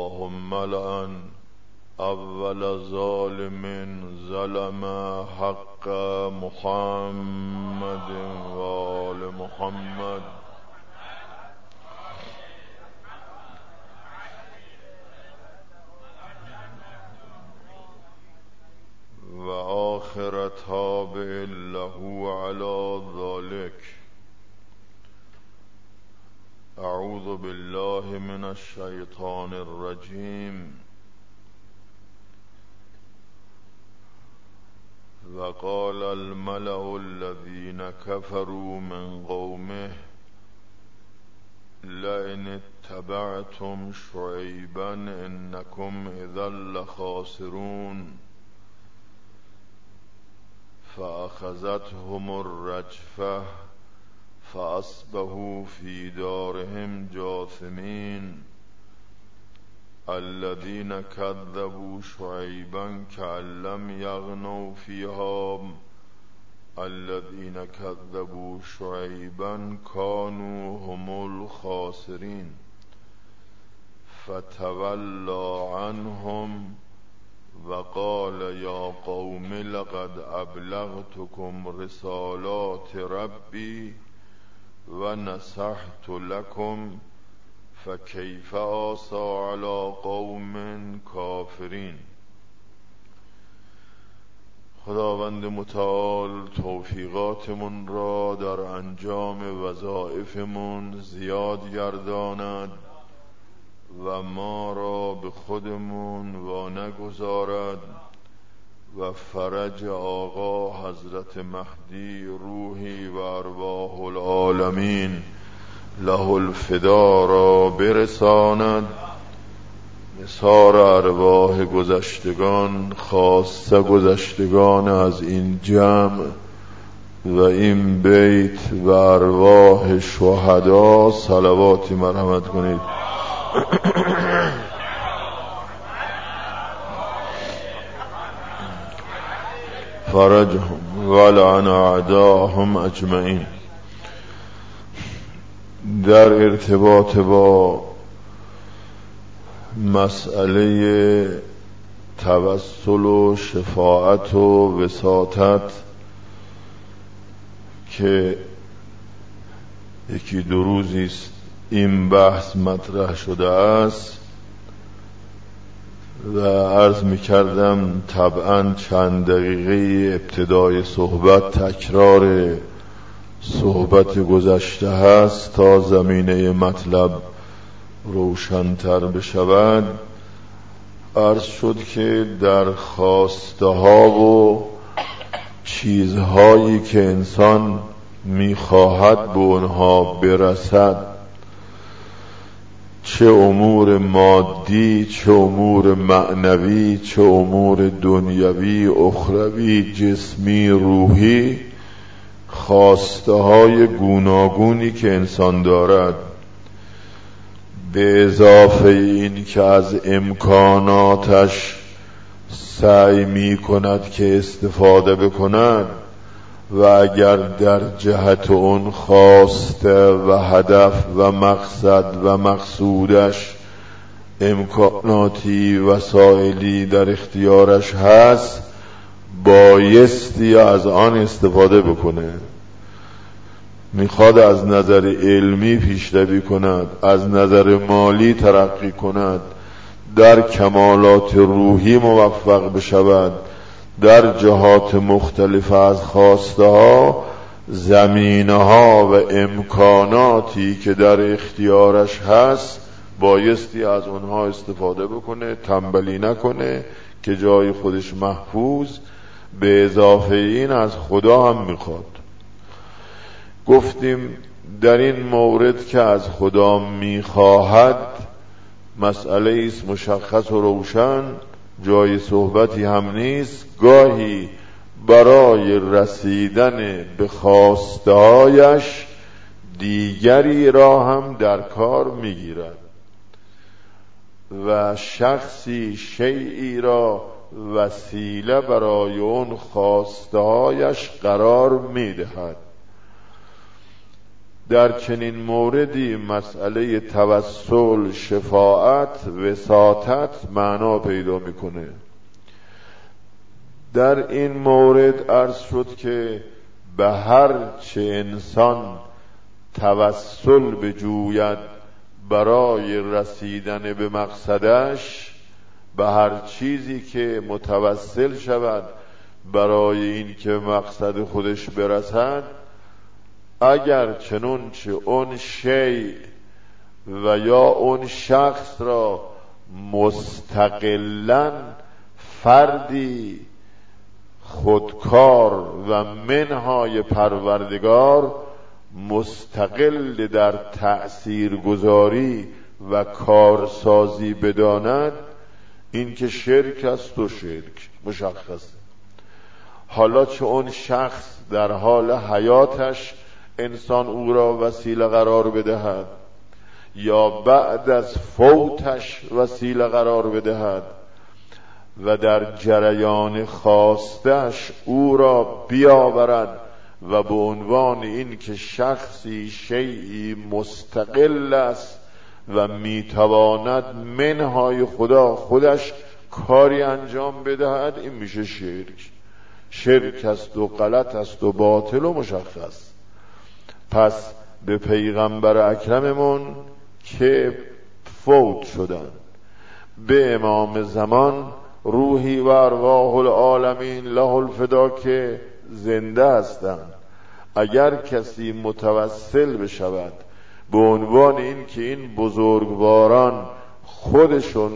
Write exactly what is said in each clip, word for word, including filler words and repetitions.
اللهم لعن اول ظالم ظلم حق محمد و آل محمد و آخر تابع له على ذلك. اعوذ بالله من الشیطان الرجیم. وقال الملأ الذين كفروا من قومه لئن اتبعتم شعيبا إنكم إذا لخاسرون فأخذتهم الرجفة فأصبحوا في دارهم جاثمين الذين كذبوا شعيبا كأن لم يغنوا فيها الذين كذبوا شعيبا كانوا هم الخاسرين فتولى عنهم وقال يا قوم لقد أبلغتكم رسالات ربي ونصحت لكم فكيف آسى على قوم کافرین. خداوند متعال توفیقاتمون را در انجام وظایفمون زیاد گرداند و ما را به خودمون و نگذارد و فرج آقا حضرت مهدی روحی و ارواح العالمین له الفدا را برساند. نثار ارواح گذشتگان، خاصه گذشتگان از این جمع و این بیت و ارواح شهدا صلواتی مرحمت کنید. فرجهم ولعن اعداهم اجمعین. در ارتباط با مسئله توسل و شفاعت و وساطت که یکی دو روزی است این بحث مطرح شده است و عرض می کردم طبعا چند دقیقه ابتدای صحبت تکرار صحبت گذشته هست تا زمینه مطلب روشن‌تر بشود. عرض شد که در خواسته ها و چیزهایی که انسان می‌خواهد به اونها برسد، چه امور مادی، چه امور معنوی، چه امور دنیوی، اخروی، جسمی، روحی، خواسته های گوناگونی که انسان دارد، به اضافه این که از امکاناتش سعی می کند که استفاده بکند و اگر در جهت اون خواسته و هدف و مقصد و مقصودش امکاناتی وسائلی در اختیارش هست بایستی از آن استفاده بکنه. میخواد از نظر علمی پیشروی کند، از نظر مالی ترقی کند، در کمالات روحی موفق بشود، در جهات مختلف از خواسته ها، زمینه ها و امکاناتی که در اختیارش هست بایستی از اونها استفاده بکنه، تنبلی نکنه که جای خودش محفوظ. به اضافه این از خدا هم میخواد. گفتیم در این مورد که از خدا میخواهد مسئله است مشخص و روشن، جای صحبتی هم نیست. گاهی برای رسیدن به خواسته‌هایش دیگری را هم در کار میگیرد و شخصی شیئی را وسیله برای اون خواسته‌هایش قرار میدهد. در چنین موردی مسئله توسل، شفاعت، وساطت معنا پیدا میکنه. در این مورد عرض شد که به هر چه انسان توسل بجوید برای رسیدن به مقصدش، به هر چیزی که متوسل شود برای این که مقصد خودش برسد، اگر چنانچه اون شیء و یا اون شخص را مستقلاً فردی خودکار و منهای پروردگار مستقل در تأثیر گذاری و کارسازی بداند، این که شرک است و شرک مشخصه. حالا چه اون شخص در حال حیاتش انسان او را وسیله قرار بدهد یا بعد از فوتش وسیله قرار بدهد و در جریان خواستش او را بیاورد و به عنوان این که شخصی شیئی مستقل است و میتواند منهای خدا خودش کاری انجام بدهد، این میشه شرک. شرک است و غلط است و باطل و مشخص. پس به پیغمبر اکرممون که فوت شدن، به امام زمان روحی و ارواح العالمین له الفدا که زنده هستند، اگر کسی متوسل بشود به عنوان این که این بزرگواران خودشون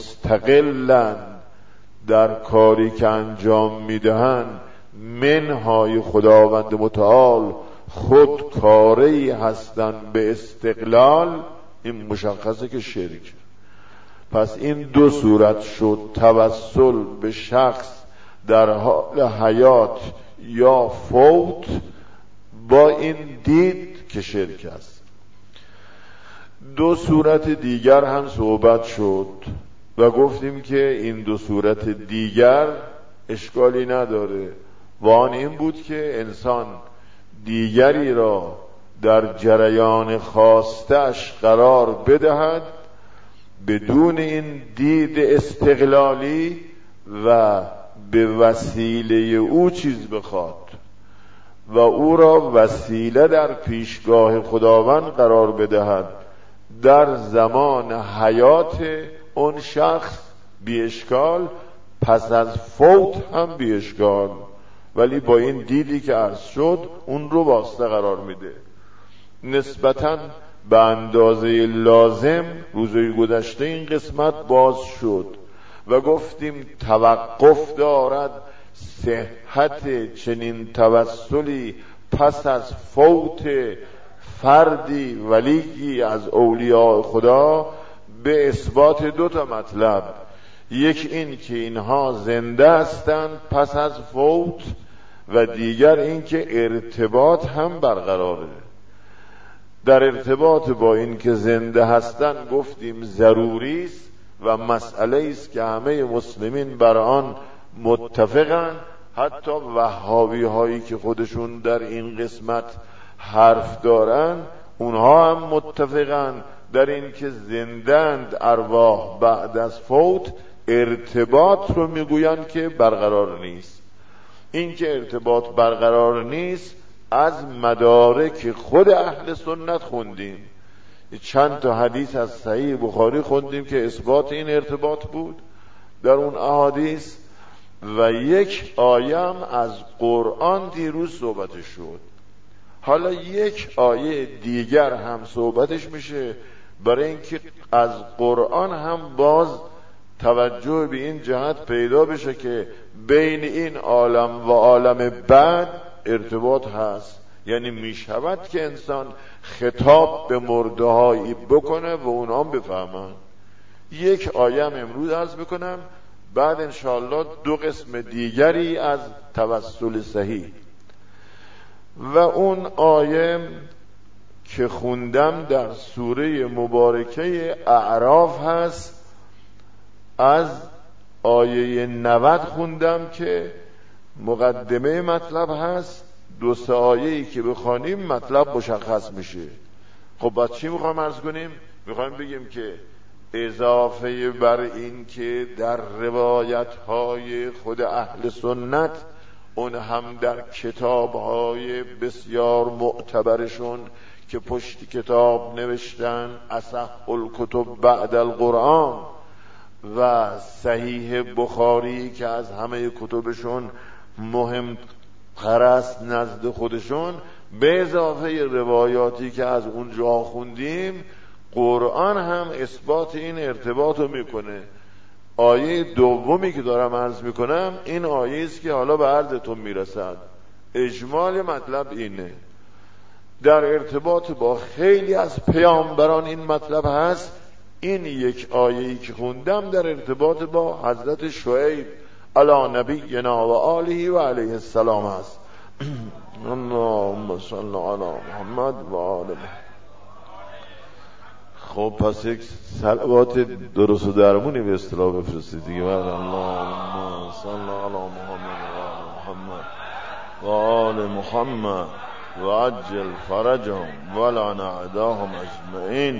مستقلند در کاری که انجام میدهند، منهای خداوند متعال خود کاری هستند به استقلال، این مشخصه که شرک. پس این دو صورت شد: توسل به شخص در حال حیات یا فوت، با این دید که شرک است. دو صورت دیگر هم صحبت شد و گفتیم که این دو صورت دیگر اشکالی نداره، و آن این بود که انسان دیگری را در جریان خواستش قرار بدهد بدون این دید استقلالی و به وسیله او چیز بخواد و او را وسیله در پیشگاه خداوند قرار بدهد. در زمان حیات اون شخص بی اشکال، پس از فوت هم بی اشکال، ولی با این دیدی که عرض شد اون رو واسطه قرار میده. نسبتاً به اندازه لازم روزهای گذشته این قسمت باز شد و گفتیم توقف دارد صحت چنین توسلی پس از فوت فردی ولیی از اولیاء خدا به اثبات دو تا مطلب: یک این که اینها زنده هستند پس از فوت، و دیگر این که ارتباط هم برقراره. در ارتباط با این که زنده هستند گفتیم ضروری است و مسئله است که همه مسلمین بر آن متفقن، حتی وهابی هایی که خودشون در این قسمت حرف دارن اونها هم متفقن در این که زندند ارواح بعد از فوت، ارتباط رو میگوین که برقرار نیست. این که ارتباط برقرار نیست از مدارک خود اهل سنت خوندیم، چند تا حدیث از صحیح بخاری خوندیم که اثبات این ارتباط بود در اون احادیث، و یک آیه از قرآن دیروز صحبتش شد. حالا یک آیه دیگر هم صحبتش میشه، برای اینکه از قرآن هم باز توجه به این جهت پیدا بشه که بین این عالم و عالم بعد ارتباط هست. یعنی میشود که انسان خطاب به مرده هایی بکنه و اونا هم بفهمن. یک آیه هم امروز عرض بکنم، بعد انشاءالله دو قسم دیگری از توسل صحیح. و اون آیه که خوندم در سوره مبارکه اعراف هست، از آیه نود خوندم که مقدمه مطلب هست دو سه آیه‌ای که بخوانیم مطلب مشخص میشه. خب بعد چی میخوایم عرض کنیم؟ میخوایم بگیم که اضافه بر این که در روایت‌های خود اهل سنت، اون هم در کتاب‌های بسیار معتبرشون که پشت کتاب نوشتن اصح الکتب بعد القرآن و صحیح بخاری که از همه کتبشون مهم است نزد خودشون، به اضافه روایاتی که از اونجا خوندیم، قرآن هم اثبات این ارتباط رو میکنه. آیه دومی که دارم عرض میکنم این آیه است که حالا به عرضتون میرسد. اجمال مطلب اینه، در ارتباط با خیلی از پیامبران این مطلب هست. این یک آیه‌ای که خوندم در ارتباط با حضرت شعیب علی نبینا و آله و علیه السلام است. اللهم صل علی محمد و آل محمد. خب پس یک صلوات درست و درمونی به اصطلاح بفرستید دیگه. اللهم صل علی محمد و آل محمد و آل محمد و عجل فرجهم ولعن اعداهم اجمعین.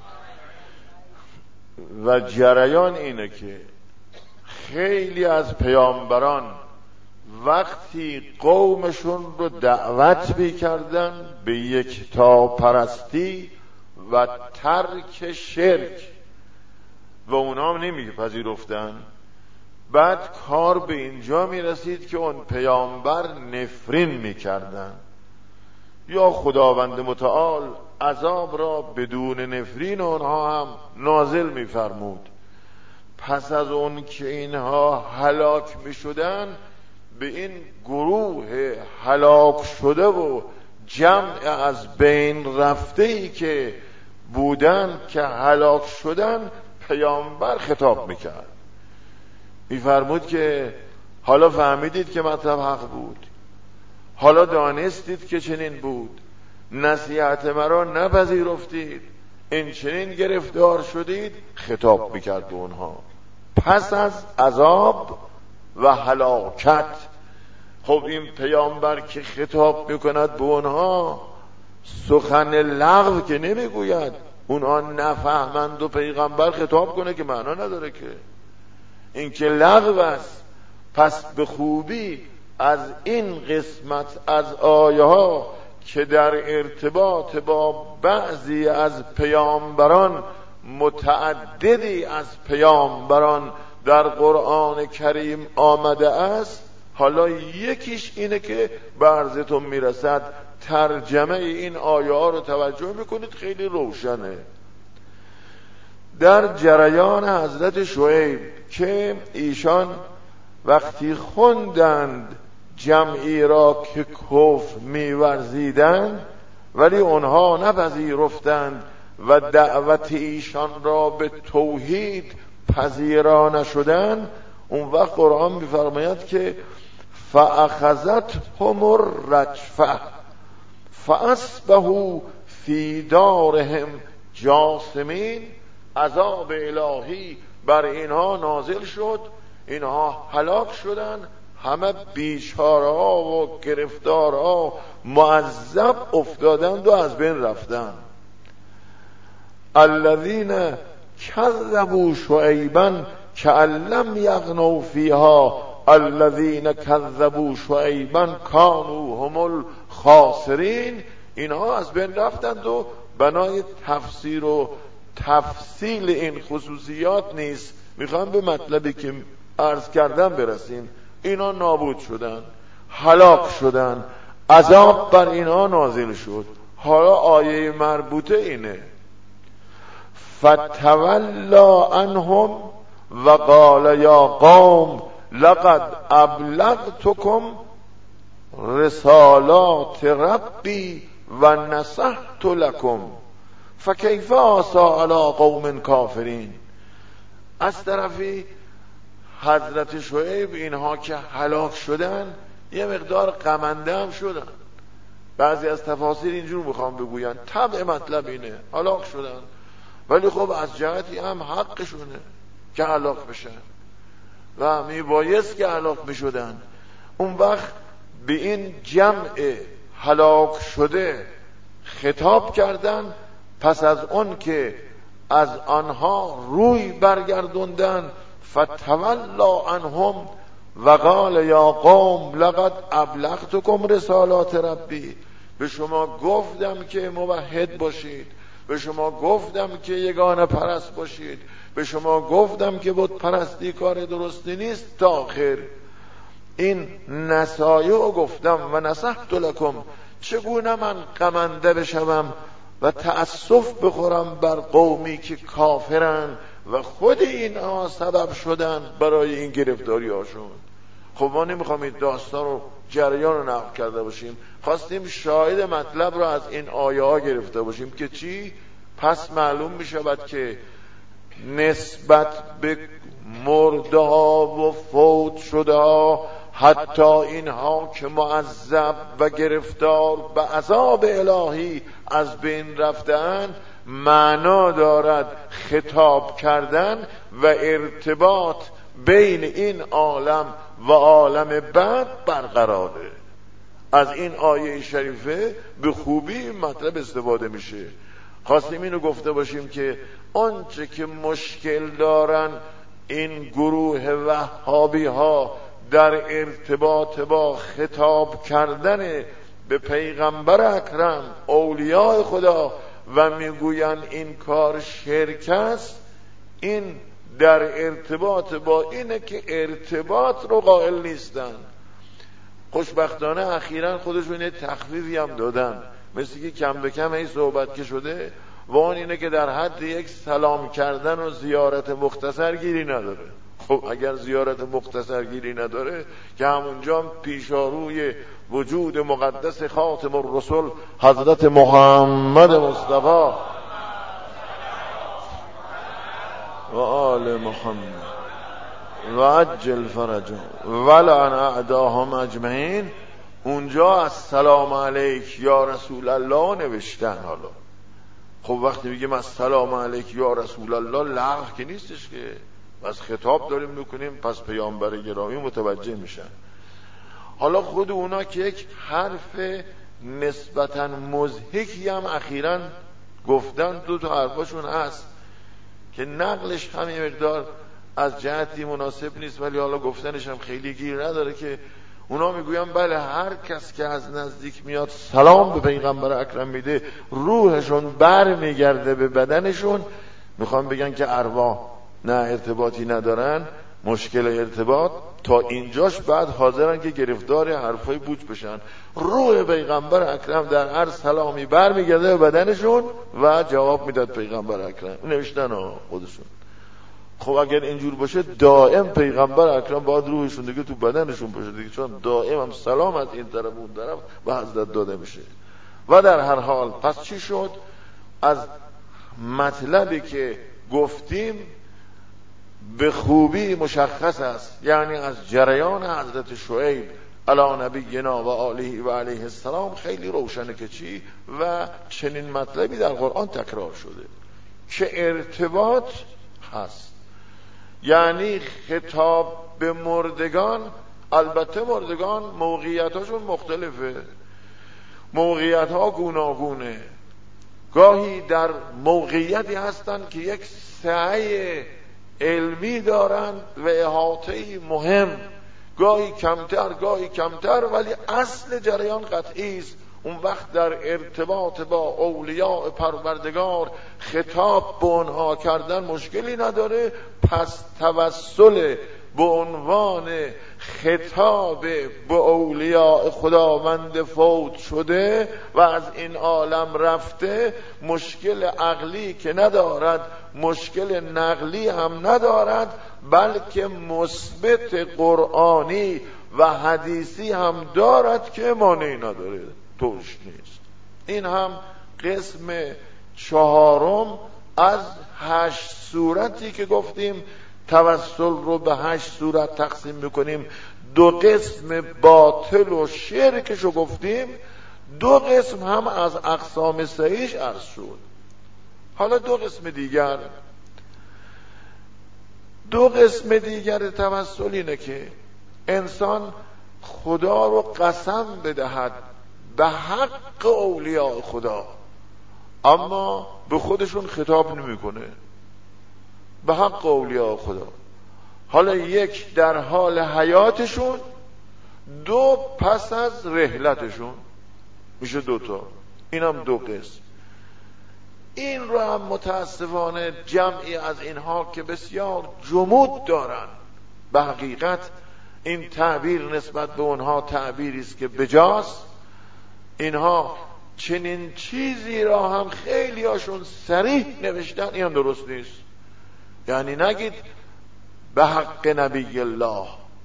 و جریان اینه که خیلی از پیامبران وقتی قومشون رو دعوت می‌کردن به یکتا پرستی و ترک شرک و اونا هم نمیپذیرفتن، بعد کار به اینجا میرسید که اون پیامبر نفرین میکردن، یا خداوند متعال عذاب را بدون نفرین اونها هم نازل میفرمود. پس از اون که اینها هلاک میشدن، به این گروه هلاک شده و جمع از بین رفته ای که بودن که هلاک شدن پیامبر خطاب میکرد، میفرمود که حالا فهمیدید که مطلب حق بود، حالا دانستید که چنین بود، نصیحت مرا نپذیرفتید، این چنین گرفتار شدید. خطاب میکرد به اونها پس از عذاب و هلاکت. خب این پیامبر که خطاب میکند به اونها سخن لغو که نمیگوید، اونها نفهمند و پیغمبر خطاب کنه که معنا نداره که، این که لغو است. پس به خوبی از این قسمت از آیه ها که در ارتباط با بعضی از پیامبران، متعددی از پیامبران در قرآن کریم آمده است، حالا یکیش اینه که به عرضتون میرسد. ترجمه این آیه ها رو توجه میکنید، خیلی روشنه. در جریان حضرت شعیب که ایشان وقتی خوندند جمعی را که کفر میورزیدند ولی اونها نپذیرفتند و دعوت ایشان را به توحید پذیرا نشدند، اون وقت قرآن میفرماید که فاخذتهم الرجفه فاصبحوا فی دارهم جاثمین. عذاب الهی بر اینها نازل شد، اینها هلاک شدند، همه بیچاره‌ها و گرفتارها معذب افتادند و از بین رفتند. الذین کذبوا شعیبا کأن لم یغنوا فیها الذین کذبوا شعیبا کانوا هم الخاسرین. اینها از بین رفتند و بنای تفسیر و تفصیل این خصوصیات نیست، میخوام به مطلبی که عرض کردم برسیم. اینا نابود شدن، هلاک شدن، عذاب بر اینا نازل شد. حالا آیه مربوطه اینه فتولا عنهم و قال یا قوم لقد ابلغتكم رسالات ربی و نصحت لكم فکیف آسی علی قوم کافرین. از طرفی حضرت شعیب اینها که هلاک شدن یه مقدار غمنده هم شدن. بعضی از تفاسیر اینجور میخوام بگوین طبع مطلب اینه هلاک شدن، ولی خب از جهتی هم حقشونه که هلاک بشن و میبایست که هلاک میشدن. اون وقت به این جمع هلاک شده خطاب کردن. پس از اون که از آنها روی برگردوندن، فتولا عنهم و قال یا قوم لقد ابلغتکم رسالات ربی، به شما گفتم که موحد باشید، به شما گفتم که یگانه پرست باشید، به شما گفتم که بت پرستی کار درستی نیست تا آخر. این نصایح گفتم و نصحت لکم، چگونه من غمنده بشوم و تأسف بخورم بر قومی که کافرن و خود اینها سبب شدن برای این گرفتاری هاشون. خب ما نمیخوام این داستان رو جریان رو نقل کرده باشیم، خواستیم شاهد مطلب رو از این آیه ها گرفته باشیم که چی؟ پس معلوم میشود که نسبت به مرده ها و فوت شده ها، حتی اینها که معذب و گرفتار به عذاب الهی از بین رفتند، معنا دارد خطاب کردن و ارتباط بین این عالم و عالم بعد برقراره. از این آیه شریفه به خوبی مطلب استفاده میشه. خواستیم اینو گفته باشیم که آنچه که مشکل دارن این گروه وهابی ها در ارتباط با خطاب کردن به پیغمبر اکرم، اولیاء خدا، و میگویند این کار شرک است، این در ارتباط با اینه که ارتباط رو قائل نیستن. خوشبختانه اخیراً خودشون یه تخفیفی هم دادن، مثل که کم به کم این صحبت که شده و اون اینه که در حد یک سلام کردن و زیارت مختصر گیری نداره. خب اگر زیارت مختصر گیری نداره که همونجا پیشاروی وجود مقدس خاتم الرسل حضرت محمد مصطفی و آل محمد و عجل فرجا ولعن اعداهم اجمعین، اونجا از سلام علیک یا رسول الله نوشتن. حالا خب وقتی میگیم السلام علیک یا رسول الله، لغو که نیستش که، بس خطاب داریم میکنیم، پس پیامبر گرامی متوجه میشن. حالا خود اونا که یک حرف نسبتاً مضحکی هم اخیراً گفتن، دو تا حرفاشون هست که نقلش همین مقدار از جهتی مناسب نیست، ولی حالا گفتنش هم خیلی گیر نداره، که اونا میگوین بله هر کس که از نزدیک میاد سلام به پیغمبر اکرم میده، روحشون بر میگرده به بدنشون. میخوام بگن که ارواح نه ارتباطی ندارن، مشکل ارتباط تا اینجاش بعد حاضرن که گرفتار حرفای بوج بشن. روح پیغمبر اکرم در هر سلامی بر میگرده به بدنشون و جواب میداد پیغمبر اکرم. نوشتن ها خودشون. خب اگر اینجور باشه دائم پیغمبر اکرم باید روحشون دیگه تو بدنشون باشه دیگه، چون دائم هم سلام از این طرف اون طرف به حضرت داده میشه. و در هر حال پس چی شد؟ از مطلبی که گفتیم به خوبی مشخص است، یعنی از جریان حضرت شعیب علی نبینا و آله و علیه السلام خیلی روشنه که چی و چنین مطلبی در قرآن تکرار شده که ارتباط هست. یعنی خطاب به مردگان، البته مردگان موقعیتاشون مختلفه، موقعیت ها گوناگونه. گاهی در موقعیتی هستن که یک سعی علمی دارن و احاطه‌ای مهم، گاهی کمتر گاهی کمتر، ولی اصل جریان قطعی است. اون وقت در ارتباط با اولیاء پروردگار خطاب به اونها کردن مشکلی نداره. پس توسل به عنوان خطاب به اولیاء خداوند فوت شده و از این عالم رفته مشکل عقلی که ندارد، مشکل نقلی هم ندارد، بلکه مثبت قرآنی و حدیثی هم دارد که مانعی نداره، توش نیست. این هم قسم چهارم از هشت صورتی که گفتیم توسل رو به هشت صورت تقسیم میکنیم. دو قسم باطل و شرکش رو گفتیم، دو قسم هم از اقسام صحیحش عرض شد. حالا دو قسم دیگر دو قسم دیگر توسل اینه که انسان خدا رو قسم بدهد به حق اولیاء خدا، اما به خودشون خطاب نمیکنه، به حق اولیاء خدا. حالا یک در حال حیاتشون، دو پس از رحلتشون، میشه دوتا. این هم دو قسم. این رو هم متاسفانه جمعی از اینها که بسیار جمود دارن، به حقیقت این تعبیر نسبت به اونها تعبیری است که بجاست. اینها چنین چیزی را هم خیلی هاشون صریح نوشتن، این هم درست نیست. یعنی نگید به حق نبی الله،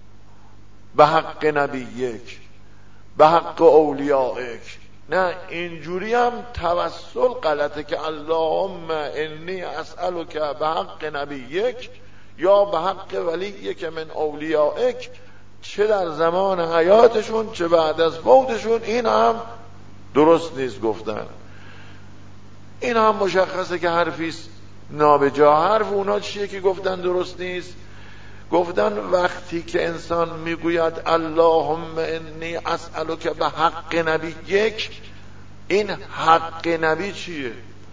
به حق نبی یک، به حق اولیائک. نه، اینجوری هم توسل غلطه که اللهم انی اسألک به حق نبی یک یا به حق ولی یک من اولیائک، چه در زمان حیاتشون چه بعد از فوتشون. این هم درست نیست گفتن. این هم مشخصه که حرفیست نابجا. حرف اونا چیه که گفتن درست نیست؟ گفتن وقتی که انسان میگوید اللهم انی اسألک به حق نبی یک، این حق نبی چیه؟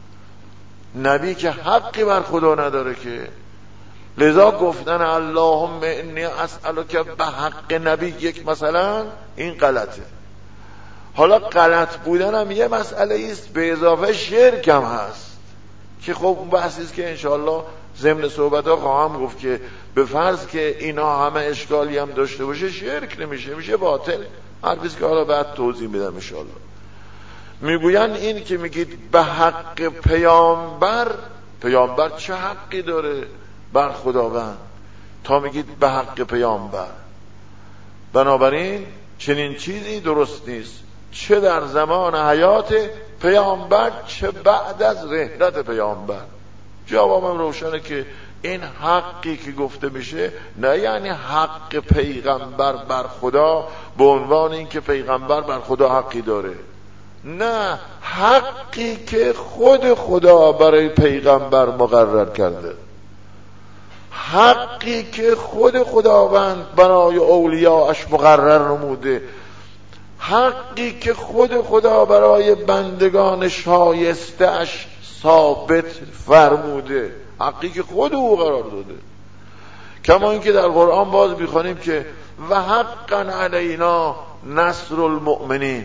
نبی که حقی بر خدا نداره که. لذا گفتن اللهم انی اسألک به حق نبی یک مثلا، این غلطه. حالا غلط بودن هم یه مسئله است، به اضافه شرک هم هست که خب اون بحثی است که انشاءالله ضمن صحبت ها خواهم گفت که به فرض که اینا همه اشکالی هم داشته باشه شرک نمیشه، میشه باطل. حرفیست که حالا بعد توضیح میدم انشاءالله. میگوین این که میگید به حق پیامبر، پیامبر چه حقی داره بر خداوند تا میگید به حق پیامبر؟ بنابراین چنین چیزی درست نیست، چه در زمان حیات پیامبر چه بعد از رحلت پیامبر. جوابم روشنه که این حقی که گفته میشه نه یعنی حق پیغمبر بر خدا به عنوان این که پیغمبر بر خدا حقی داره، نه، حقی که خود خدا برای پیغمبر مقرر کرده، حقی که خود خداوند برای اولیاءش مقرر نموده، حقی که خود خدا برای بندگان شایسته اش ثابت فرموده، حقی که خود او قرار داده. کما اینکه در قرآن باز میخوانیم که و حقا علینا نصر المؤمنین،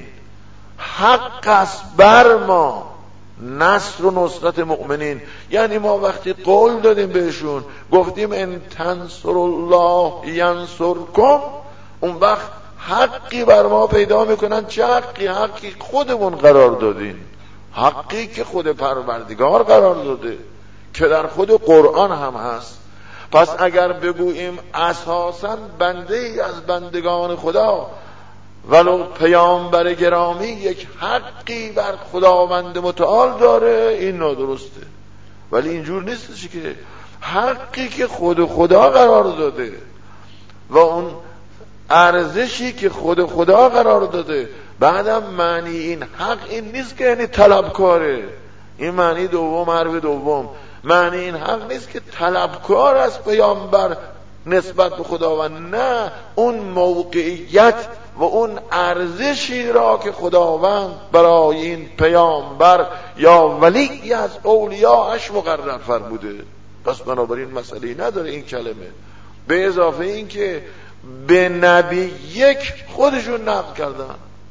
حق است بر ما نصر و نصرت مؤمنین. یعنی ما وقتی قول دادیم بهشون، گفتیم ان تنصر الله ینصرکم، اون وقت حقی بر ما پیدا میکنن. چه حقی؟ حقی خودمون قرار دادیم، حقی که خود پروردگار قرار داده که در خود قرآن هم هست. پس اگر بگوییم اساساً بنده ای از بندگان خدا ولو پیامبر گرامی یک حقی بر خداوند متعال داره، این نادرسته. ولی اینجور نیستش که حقی که خود خدا قرار داده و اون ارزشی که خود خدا قرار داده، بعدم معنی این حق این نیست که یعنی طلبکاره. این معنی دوم، حرف دوم. معنی این حق نیست که طلبکار از پیامبر نسبت به خداوند، نه، اون موقعیت و اون ارزشی را که خداوند برای این پیامبر یا ولی از اولیاءش مقرر فرموده. پس بنابراین مسئله نداره این کلمه. به اضافه این که به نبی یک خودشون نقل کردن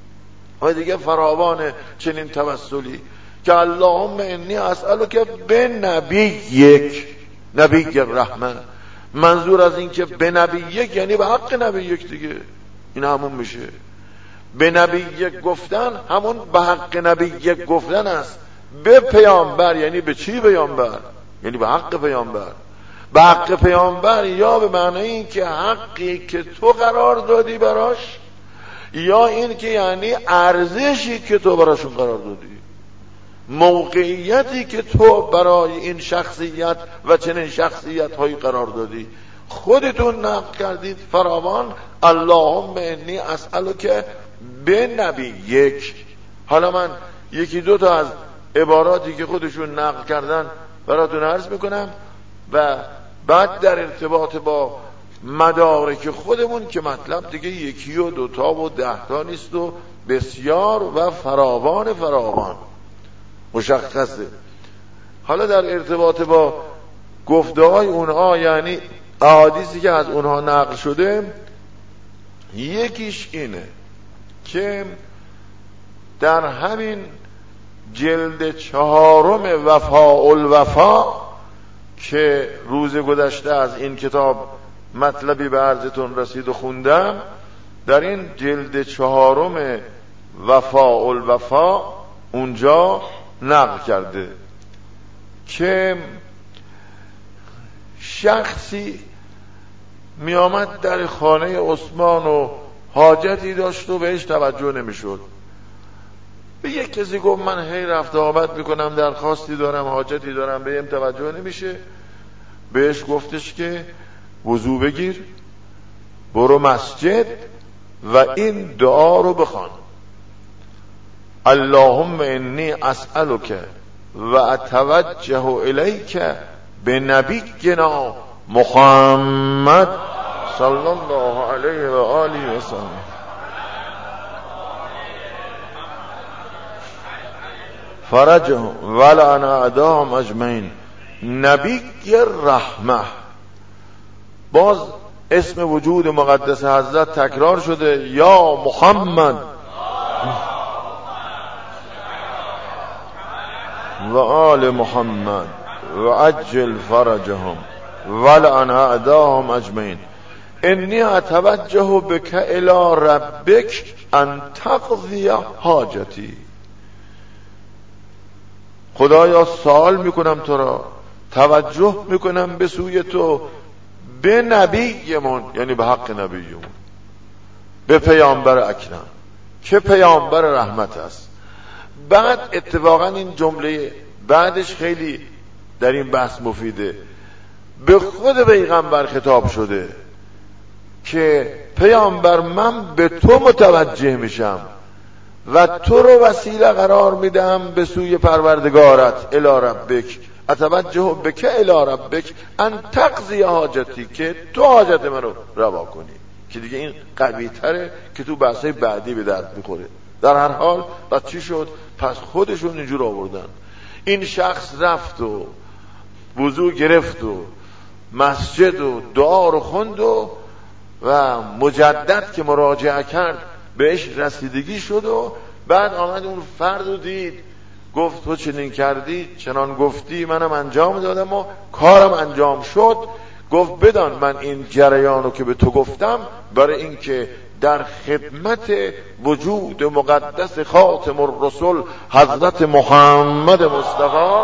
و دیگه فراوان چنین توسلی که اللهم انی اسألک به نبی یک، نبی رحمه. منظور از این که به نبی یک یعنی به حق نبی یک دیگه، این همون میشه. به نبی یک گفتن همون به حق نبی یک گفتن است. به پیامبر یعنی به چی پیامبر؟ یعنی به حق پیامبر. به حق پیامبر یا به معنی این که حقی که تو قرار دادی براش، یا این که یعنی ارزشی که تو براشون قرار دادی، موقعیتی که تو برای این شخصیت و چنین شخصیت هایی قرار دادی. خودتون نقل کردید فراوان اللهم انی اسألک به نبی یک. حالا من یکی دو تا از عباراتی که خودشون نقل کردن براتون عرض میکنم و بعد در ارتباط با مدارک خودمون که مطلب دیگه یکی و دوتا و دهتا نیست و بسیار و فراوان فراوان مشخصه. حالا در ارتباط با گفته های اونها، یعنی احادیثی که از اونها نقل شده، یکیش اینه که در همین جلد چهارم وفاء الوفا که روز گذشته از این کتاب مطلبی به عرضتون رسید و خوندم، در این جلد چهارم وفاء الوفا اونجا نقل کرده که شخصی می آمد در خانه عثمان و حاجتی داشت و بهش توجه نمی شد. به یک کسی گفت من هی رفت آمد میکنم، درخواستی دارم، حاجتی دارم، بهم توجه نمیشه. بهش گفتش که وضو بگیر، برو مسجد و این دعا رو بخوان: اللهم انی اسألک و اتوجه الیک بنبینا محمد صلی الله علیه و آله و سلم فرجهم ولعن اعداهم اجمعین نبی رحمه. باز اسم وجود مقدس حضرت تکرار شده: یا محمد و آل محمد و عجل فرجهم ولعن اعداهم اجمعین انی اتوجه بک الی ربک ان تقضی حاجتی. خدایا سوال میکنم تو را، توجه میکنم به سوی تو، به نبیمون، یعنی به حق نبیمون، به پیامبر اکرم که پیامبر رحمت است. بعد اتفاقا این جمله بعدش خیلی در این بحث مفیده. به خود پیغمبر خطاب شده که پیامبر من به تو متوجه میشم و تو رو وسیله قرار میدم به سوی پروردگارت الی ربک، اتوجه بک الی ربک ان تقضی حاجتی، که تو حاجت من رو روا کنی. که دیگه این قوی تره که تو بحثای بعدی به درد میخوره. در هر حال بعد چی شد؟ پس خودشون اینجور آوردن. این شخص رفت و وضو گرفت و مسجد و دعا رو خوند و و مجدد که مراجعه کرد بهش رسیدگی شد و بعد آمد اون فرد رو دید، گفت تو چنین کردی، چنان گفتی، منم انجام دادم و کارم انجام شد. گفت بدان من این جریانو که به تو گفتم برای اینکه در خدمت وجود مقدس خاتم الرسل حضرت محمد مصطفی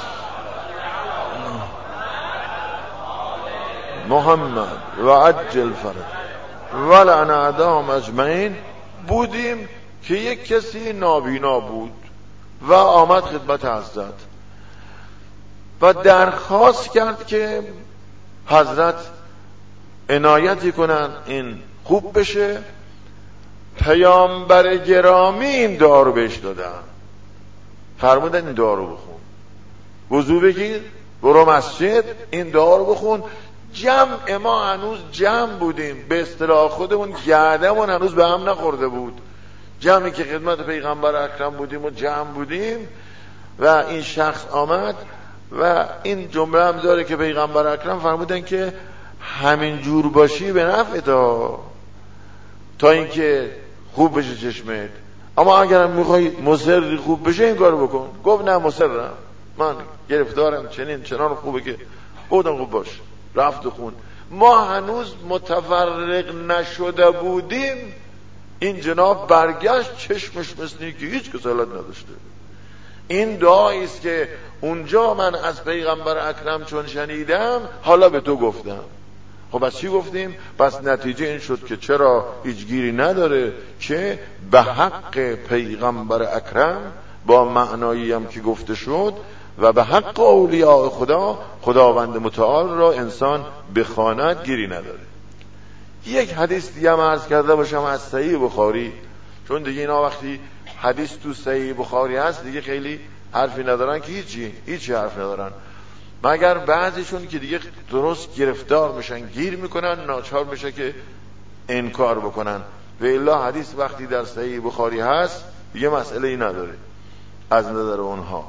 محمد و عجل فرج ولعن اعداهم اجمعین بودیم که یک کسی نابینا بود و آمد خدمت حضرت و درخواست کرد که حضرت عنایتی کنن این خوب بشه. پیامبر گرامی این دعا رو بهش دادن، فرمودن این دعا رو بخون، وضو بگیر، برو مسجد، این دعا رو بخون. جمع ما هنوز جمع بودیم، به اصطلاح خودمون گردمون هنوز به هم نخورده بود. جمعی که خدمت پیغمبر اکرم بودیم و جمع بودیم و این شخص آمد و این جمله هم داره که پیغمبر اکرم فرمودن که همین جور باشی به نفع تا تا اینکه خوب بشه چشمت، اما اگرم میخوای مصری خوب بشه این کارو بکن. گفت نه مصرم، من گرفتارم، چنین چنان خوبه که بودم خوب باش. رفت و خون. ما هنوز متفرق نشده بودیم، این جناب برگشت چشمش مثل که هیچ کسالت نداشته. این دعایی است که اونجا من از پیغمبر اکرم چون شنیدم حالا به تو گفتم. خب بس چی گفتیم؟ بس نتیجه این شد که چرا هیچ گیری نداره که به حق پیغمبر اکرم با معنایی هم که گفته شد و به حق اولیاء خدا، خداوند متعال را انسان بخواند گیری نداره. یک حدیث دیگه هم عرض کرده باشم از صحیح بخاری، چون دیگه اینا وقتی حدیث تو صحیح بخاری هست دیگه خیلی حرفی ندارن که هیچی هیچی حرف ندارن. مگر بعضیشون که دیگه درست گرفتار میشن، گیر میکنن، ناچار میشه که انکار بکنن. و الا حدیث وقتی در صحیح بخاری هست دیگه مسئله ای نداره از نظر اونها.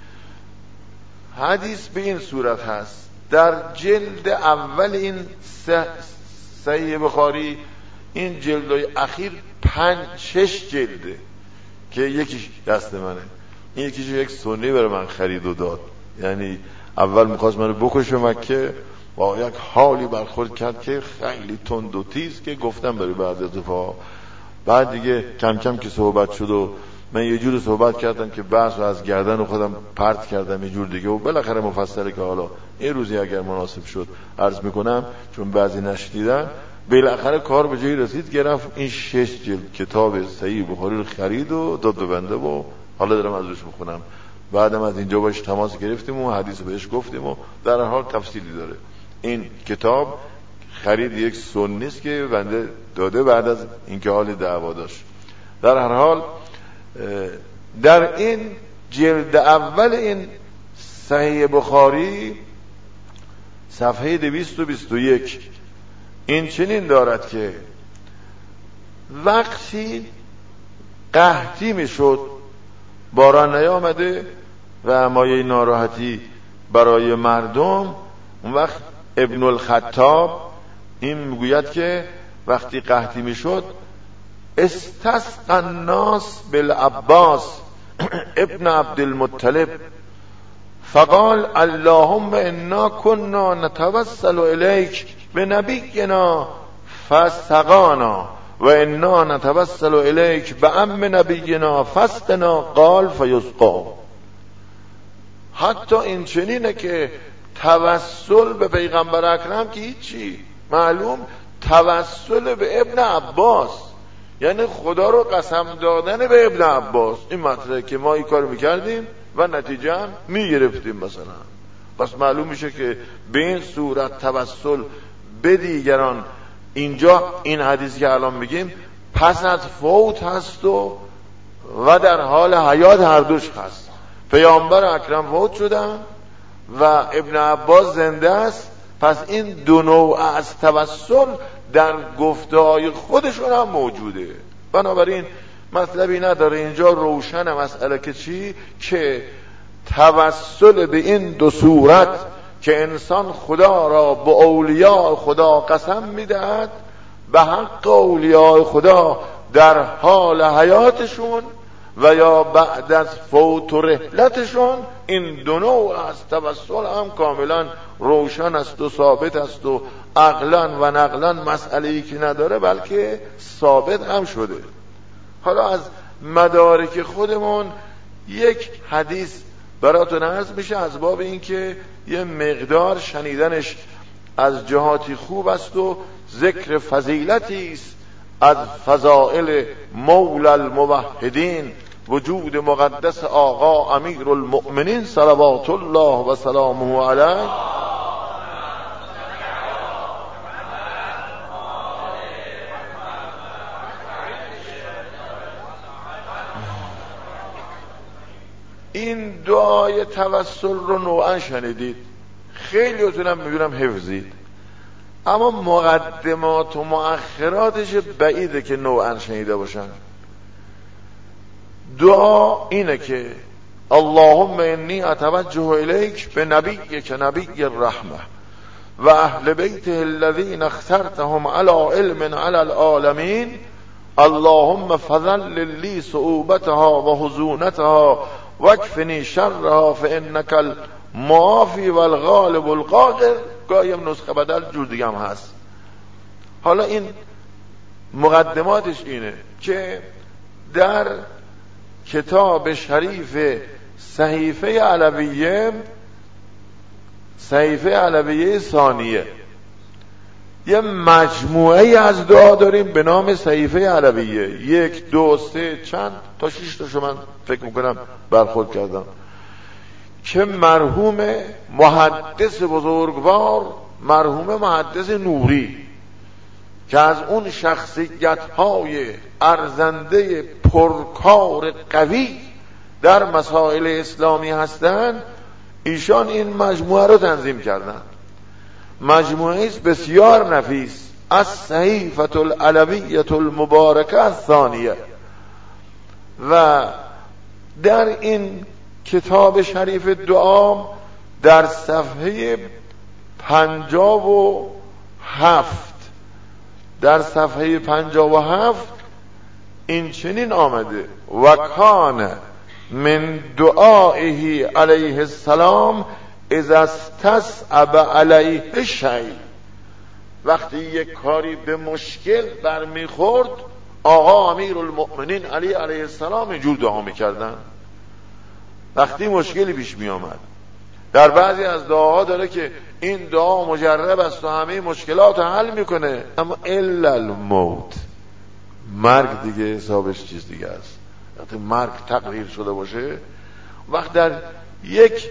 حدیث به این صورت هست، در جلد اول این صحیح بخاری، این جلدهای اخیر پنج شش جلده که یکیش دست منه، این یکیش یک سنی برای من خرید و داد. یعنی اول میخواست منو بکشه مکه، با یک حالی برخورد کرد که خیلی تند و تیز که گفتم برای بعد از دفعه. بعد دیگه کم کم که صحبت شد و من یه جور صحبت کردم که بحث رو از گردن خودم پرت کردم یه جور دیگه و بالاخره مفصله که حالا این روزی اگر مناسب شد عرض میکنم، چون بعضی نشنیدن. بالاخره کار به جایی رسید گرفت این شش جلد کتاب صحیح بخاری رو خرید و داد به بنده و حالا دارم ازش بخونم. بعدم از اینجا باش تماس گرفتیم و حدیث بهش گفتیم و در حال تفصیلی داره. این کتاب خرید یک سنی است که بنده داده بعد از اینکه حال دعوا داشت. در هر حال در این جلد اول این صحیح بخاری صفحه دویست و بیست و یک این چنین دارد که وقتی قحطی میشد، باران نیامده و مایه ناراحتی برای مردم، اون وقت ابن الخطاب این میگوید که وقتی قحطی میشد استسقى الناس بالعباس ابن عبد المطلب فقال اللهم انا كنا نتوسل اليك بنبينا فسقانا و انا نتوسل اليك بعم نبينا فاسقنا قال فيسقى. حتی این چنینه که توسل به پیغمبر اکرم که هیچی معلوم، توسل به ابن عباس یعنی خدا رو قسم دادن به ابن عباس، این مطلبه که ما این کار میکردیم و نتیجه هم میگرفتیم مثلا. پس معلوم میشه که به این صورت توسل به دیگران، اینجا این حدیثی که الان میگیم پس از فوت هست و و در حال حیات هر دوش هست. پیامبر اکرم فوت شدن و ابن عباس زنده است، پس این دو نوع از توسل در گفته‌های خودشون هم موجوده. بنابراین مطلبی نداره، اینجا روشن مسئله که چی؟ که توسل به این دو صورت که انسان خدا را به اولیاء خدا قسم میدهد، به حق اولیاء خدا در حال حیاتشون و یا بعد از فوت و رحلتشون، این دو نوع از توسل هم کاملا روشن است و ثابت است و عقلا و نقلا مسئله‌ای که نداره بلکه ثابت هم شده. حالا از مدارک خودمون یک حدیث براتون عرض میشه از باب این که یه مقدار شنیدنش از جهاتی خوب است و ذکر فضیلتی است از فضائل مولا الموحدین، وجود مقدس آقا امیر المؤمنین صلوات الله و سلامه علیه. این دعای توسل رو نوعا شنیدید، خیلی اتونم میدونم حفظید، اما مقدمات و مؤخراتش بعیده که نوعا شنیده باشن. دعا اینه که اللهم انی اتوجه الیک به نبیک نبی الرحمه و اهل بیته الذین اخترتهم علی علم علی العالمین، اللهم فضل لی صعوبتها و حزونتها واکفنی شرها فانک المعافی والغالب القاهر. گاهیم نسخه بدل جور دیگه هم هست. حالا این مقدماتش اینه که در کتاب شریف صحیفه علویه، صحیفه علویه ثانیه، یه مجموعه از دعا داریم به نام صحیفه علویه، یک دو سه چند تا شش تاشو من فکر میکنم برخورد کردم، که مرحوم محدث بزرگوار، مرحوم محدث نوری که از اون شخصیت های ارزنده پرکار قوی در مسائل اسلامی هستند، ایشان این مجموعه رو تنظیم کردن. مجموعه است بسیار نفیس، از صحیفة العلویة المبارکه الثانیه. و در این کتاب شریف دعا در صفحه پنجاه و هفت در صفحه پنجاه و هفت این چنین آمده: و کان من دعائه علیه السلام اذا استصعب علیه شیء. وقتی یک کاری به مشکل برمیخورد، آقا امیرالمؤمنین علی علیه السلام اینجور دعا میکردن. وقتی مشکلی پیش می آمد، در بعضی از دعاها داره که این دعا مجرب است و همه مشکلات رو حل میکنه، اما الا الموت، مرگ دیگه حسابش چیز دیگه است. وقتی مرگ تقریر شده باشه، وقت در یک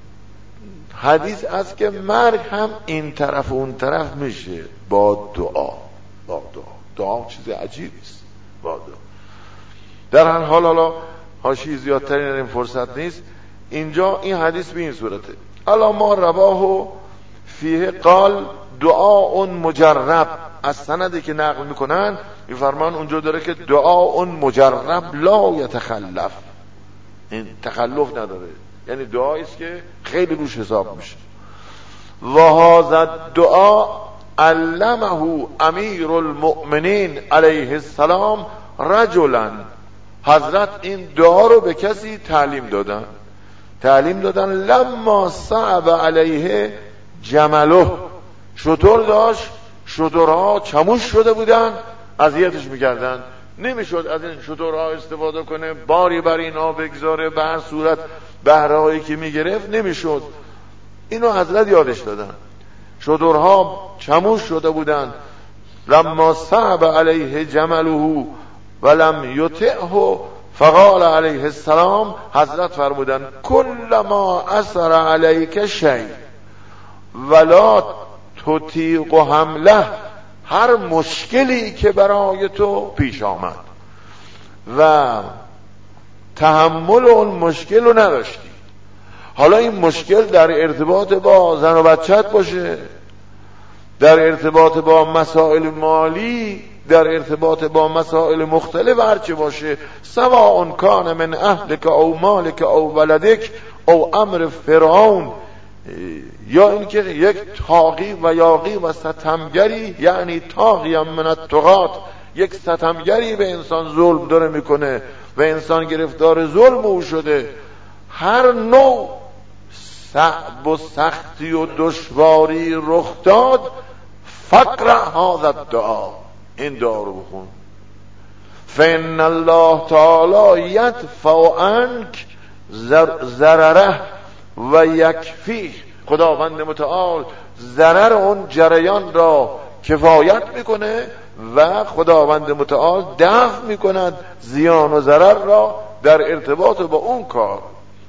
حدیث است که مرگ هم این طرف و اون طرف میشه با دعا. با دعا دعا چیز عجیبی است. با دعا. در هر حال، حالا حاشیه زیادتری نداریم، فرصت نیست. اینجا این حدیث به این صورته: الا ما رواه فیه قال دعاء مجرب. از سندی که نقل میکنن میفرمان اونجا داره که دعاء مجرب لا یتخلف، این تخلف نداره، یعنی دعایی است که خیلی روش حساب میشه. و هذا الدعاء علمه امیر المؤمنین علیه السلام رجلا. حضرت این دعا رو به کسی تعلیم دادن تعلیم دادن لما صعب علیه جمله. شتر داشت، شترها چموش شده بودن، اذیتش میکردن، نمیشد از این شترها استفاده کنه، باری بر اینا بگذاره، به هر صورت بهره هایی که میگرفت نمیشد. اینو حضرت یادش دادن. شترها چموش شده بودن. لما صعب علیه جمله ولم یطعه فقال علیه السلام، حضرت فرمودن کل ما اثر علیک شیء ولا تطیق حمله. هر مشکلی که برای تو پیش آمد و تحمل اون مشکل رو نداشتی، حالا این مشکل در ارتباط با زن و بچت باشه، در ارتباط با مسائل مالی، در ارتباط با مسائل مختلف هرچه باشه، سواء کان من اهلک او مالک او ولدک او امر فرعون، یا اینکه یک طاغی و یاغی و ستمگری، یعنی طاغی من الطغات، یک ستمگری به انسان ظلم داره میکنه و انسان گرفتار ظلم او شده، هر نوع صعب و سختی و دشواری رخ داد، فقرأ هذا الدعا، این دعا رو بخون. فإن الله تعالی یدفع عنک ضرره و یکفیه. خداوند متعال ضرر اون جریان را کفایت میکنه و خداوند متعال دفع میکند زیان و ضرر را در ارتباط با اون کار.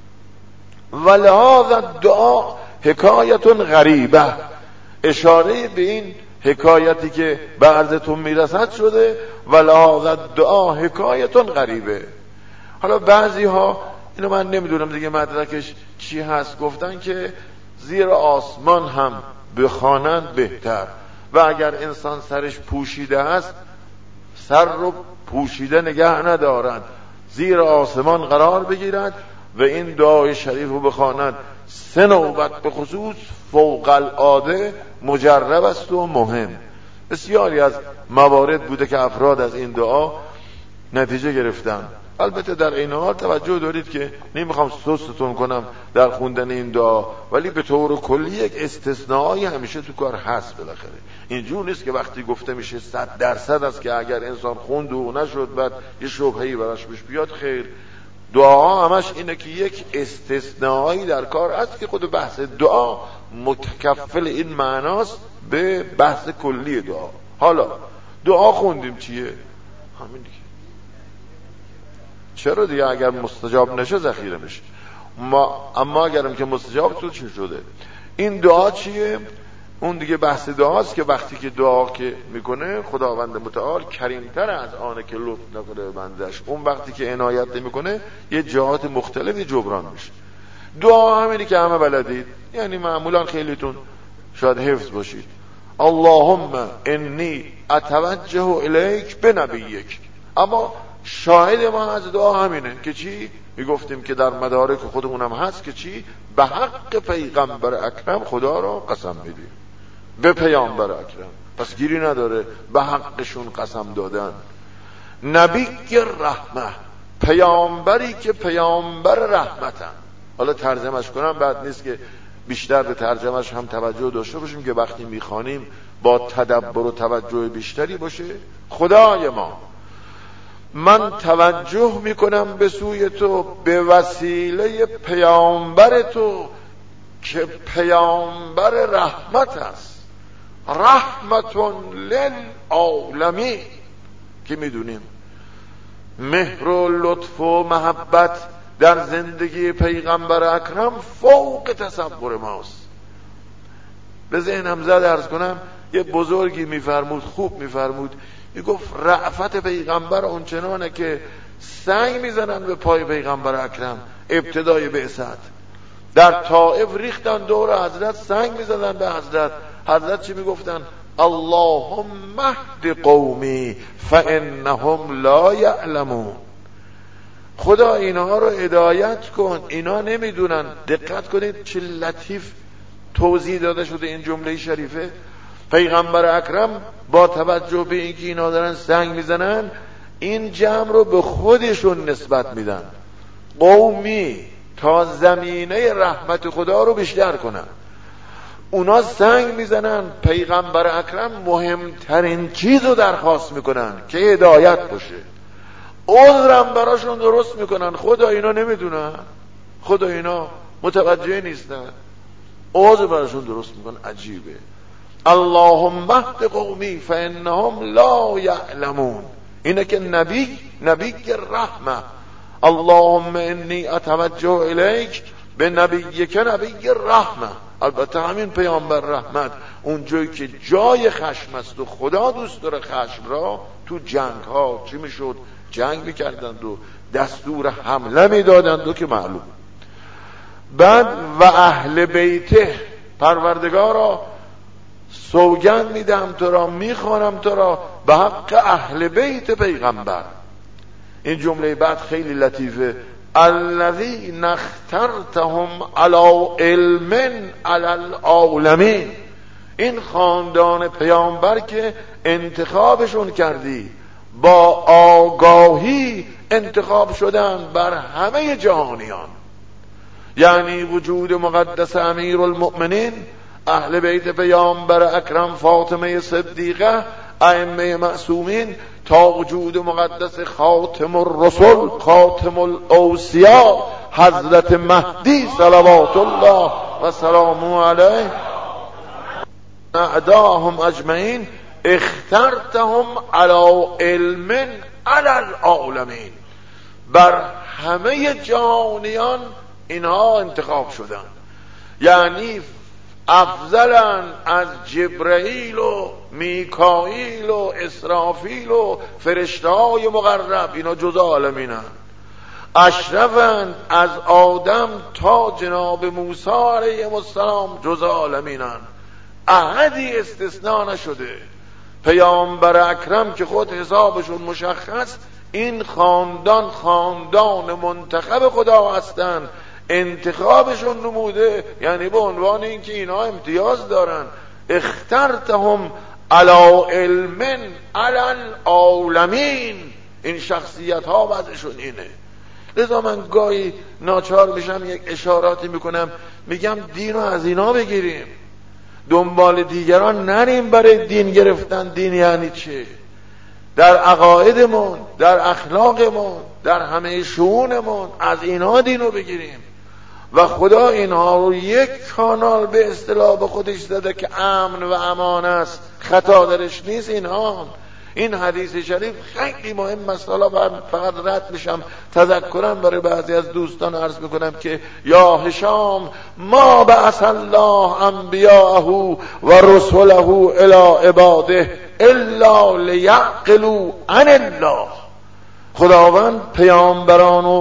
ولهذا الدعا حکایت غریبه، اشاره به این حکایتی که به عرضتون میرسد شده. ولهذا الدعا حکایت غریبه. حالا بعضی ها، اینو من نمیدونم دیگه مدرکش چی هست، گفتن که زیر آسمان هم بخوانند بهتر، و اگر انسان سرش پوشیده است سر رو پوشیده نگه ندارند، زیر آسمان قرار بگیرند و این دعای شریف رو بخوانند. سه نوبت به خصوص فوق العاده مجرب است و مهم. بسیاری از موارد بوده که افراد از این دعا نتیجه گرفتن. البته در این حال توجه دارید که نمیخوام سستتون کنم در خوندن این دعا، ولی به طور کلی یک استثنایی همیشه تو کار هست. بالاخره اینجور نیست که وقتی گفته میشه صد درصد است که اگر انسان خوند و نشد بعد یه شبهه‌ای براش پیش بیاد. خیر، دعا همش اینه که یک استثنایی در کار هست که خود بحث دعا متکفل این معناست به بحث کلی دعا. حالا دعا خوندیم چیه؟ همین دیگه. چرا دیگه؟ اگر مستجاب نشه ذخیره میشه. ما اما اگرم که مستجاب شد چی شده؟ این دعا چیه؟ اون دیگه بحث دعاست که وقتی که دعا که میکنه خداوند متعال کریمتر از آنه که لطف نکنه به بندش، اون وقتی که عنایت نمیکنه یه جهات مختلفی جبران میشه. دعا همینی که همه بلدید، یعنی معمولا خیلیتون شاید حفظ باشید. اللهم انی اتوجه الیک بنبیک. اما شاهد ما از دعا همینه که چی؟ میگفتیم که در مدارک خودمونم هست که چی؟ به حق پیغمبر اکرم خدا رو قسم میدیم، به پیامبر اکرم، پس گیری نداره به حقشون قسم دادن. نبی رحمه، پیامبری که پیامبر رحمتن. حالا ترجمهش کنم بعد نیست که بیشتر به ترجمهش هم توجه داشته باشیم که وقتی میخوانیم با تدبر و توجه بیشتری باشه. خدای ما، من توجه میکنم به سوی تو به وسیله پیامبر تو که پیامبر رحمت است، رحمتون للعالمین، که میدونیم مهر و لطف و محبت در زندگی پیغمبر اکرم فوق تصور ماست. به ذهنم زد عرض کنم یه بزرگی میفرمود، خوب میفرمود، میگفت رأفت پیغمبر اونچنانه که سنگ میزنن به پای پیغمبر اکرم. ابتدای بعثت در طائف ریختن دور حضرت، سنگ میزدن به حضرت. حضرت چی میگفتن؟ اللهم اهد قومی فانهم لا یعلمون. خدا اینها رو هدایت کن، اینا نمیدونن. دقت کنید چه لطیف توضیح داده شده این جمله شریفه. پیغمبر اکرم با توجه به اینکه اینا دارن سنگ میزنن، این جمع رو به خودشون نسبت میدن، قومی، تا زمینه رحمت خدا رو بیشتر کنن. اونا سنگ میزنن، پیغمبر اکرم مهمترین چیز رو درخواست میکنن که هدایت باشه. عذرم براشون درست میکنن. خدا اینا نمیدونن، خدا اینا متوجه نیستن، عذر براشون درست میکنن. عجیبه. اللهم اهد قومی فانهم لا یعلمون. اینه که نبی نبی رحمه. اللهم انی اتوجه الیک به نبیک نبی رحمه. البته همین پیامبر رحمت اونجایی که جای خشم است و خدا دوست داره خشم را، تو جنگ ها چی میشد؟ جنگ میکردند و دستور حمله میدادند و که معلوم. بعد و اهل بیته، پروردگارا سوگند میدم تو را، میخوانم تو را به حق اهل بیت پیغمبر. این جمله بعد خیلی لطیفه. الذین اخترتهم علی علم علی العالمین. این خاندان پیامبر که انتخابشون کردی، با آگاهی انتخاب شدن بر همه جهانیان. یعنی وجود مقدس امیر المؤمنین، اهل بیت پیامبر اکرم، فاطمه صدیقه، ائمه معصومین، تا وجود مقدس خاتم الرسل، خاتم الاوصیا، حضرت مهدی صلوات الله و سلامه علیه، اعداهم اجمعین، اخترتهم علی علم علی العالمین. بر همه جهانیان اینها انتخاب شدن. یعنی افضلن از جبرائیل و میکائیل و اسرافیل و فرشته‌های مقرب، اینا جزء عالمینن. اشرفن از آدم تا جناب موسی علیه السلام، جزء عالمینن. احدی استثناء نشده. پیامبر اکرم که خود حسابشون مشخص، این خاندان خاندان منتخب خدا هستن، انتخابشون نموده، یعنی به عنوان اینکه اینا امتیاز دارن. اخترتهم علی علم علی العالمین. این شخصیت ها وضعشون اینه. لذا من گاهی ناچار میشم یک اشاراتی میکنم، میگم دین رو از اینا بگیریم، دنبال دیگران نریم برای دین گرفتن. دین یعنی چه؟ در عقایدمون، در اخلاقمون، در همه شؤونمون از اینا دین رو بگیریم. و خدا اینها رو یک کانال به اصطلاح به خودش زده که امن و امان است، خطا درش نیست. اینها این حدیث شریف خیلی مهم است. حالا فقط رد میشم، تذکرم برای بعضی از دوستان عرض میکنم که یا هشام، ما بعث الله انبیاءه و رسله الی عباده الا لیعقلوا عن الله. خداوند پیامبران و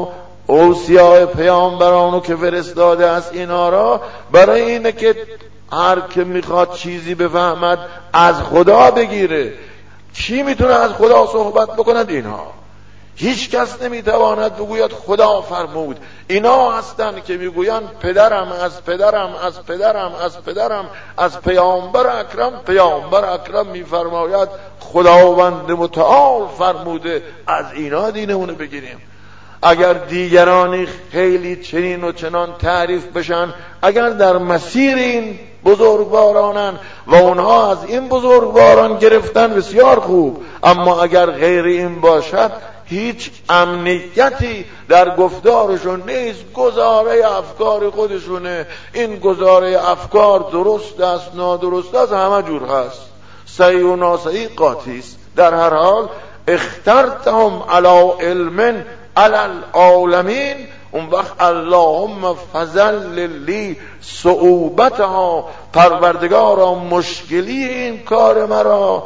اوصیاء پیامبرانو که فرستاده است اینا را برای اینه که هر که میخواد چیزی بفهمد از خدا بگیره. کی میتونه از خدا صحبت بکند؟ اینها. هیچ کس نمیتواند بگوید خدا فرمود. اینا هستن که میگویند پدرم از پدرم از پدرم از پدرم از پیامبر اکرم، پیامبر اکرم میفرماید خداوند متعال فرموده. از اینا دینمونو بگیریم. اگر دیگرانی خیلی چنین و چنان تعریف بشن، اگر در مسیر این بزرگوارانن و اونها از این بزرگواران گرفتن، بسیار خوب. اما اگر غیر این باشد هیچ امنیتی در گفتارشون نیست. گزاره افکار خودشونه. این گزاره افکار درست است نادرست است همه جور هست، صحیح و ناصحیح قاطی است. در هر حال اخترتهم علی علم علی العالمین. اون وقت اللهم فضل لی صعوبتها، پروردگارا مشکلی این کار مرا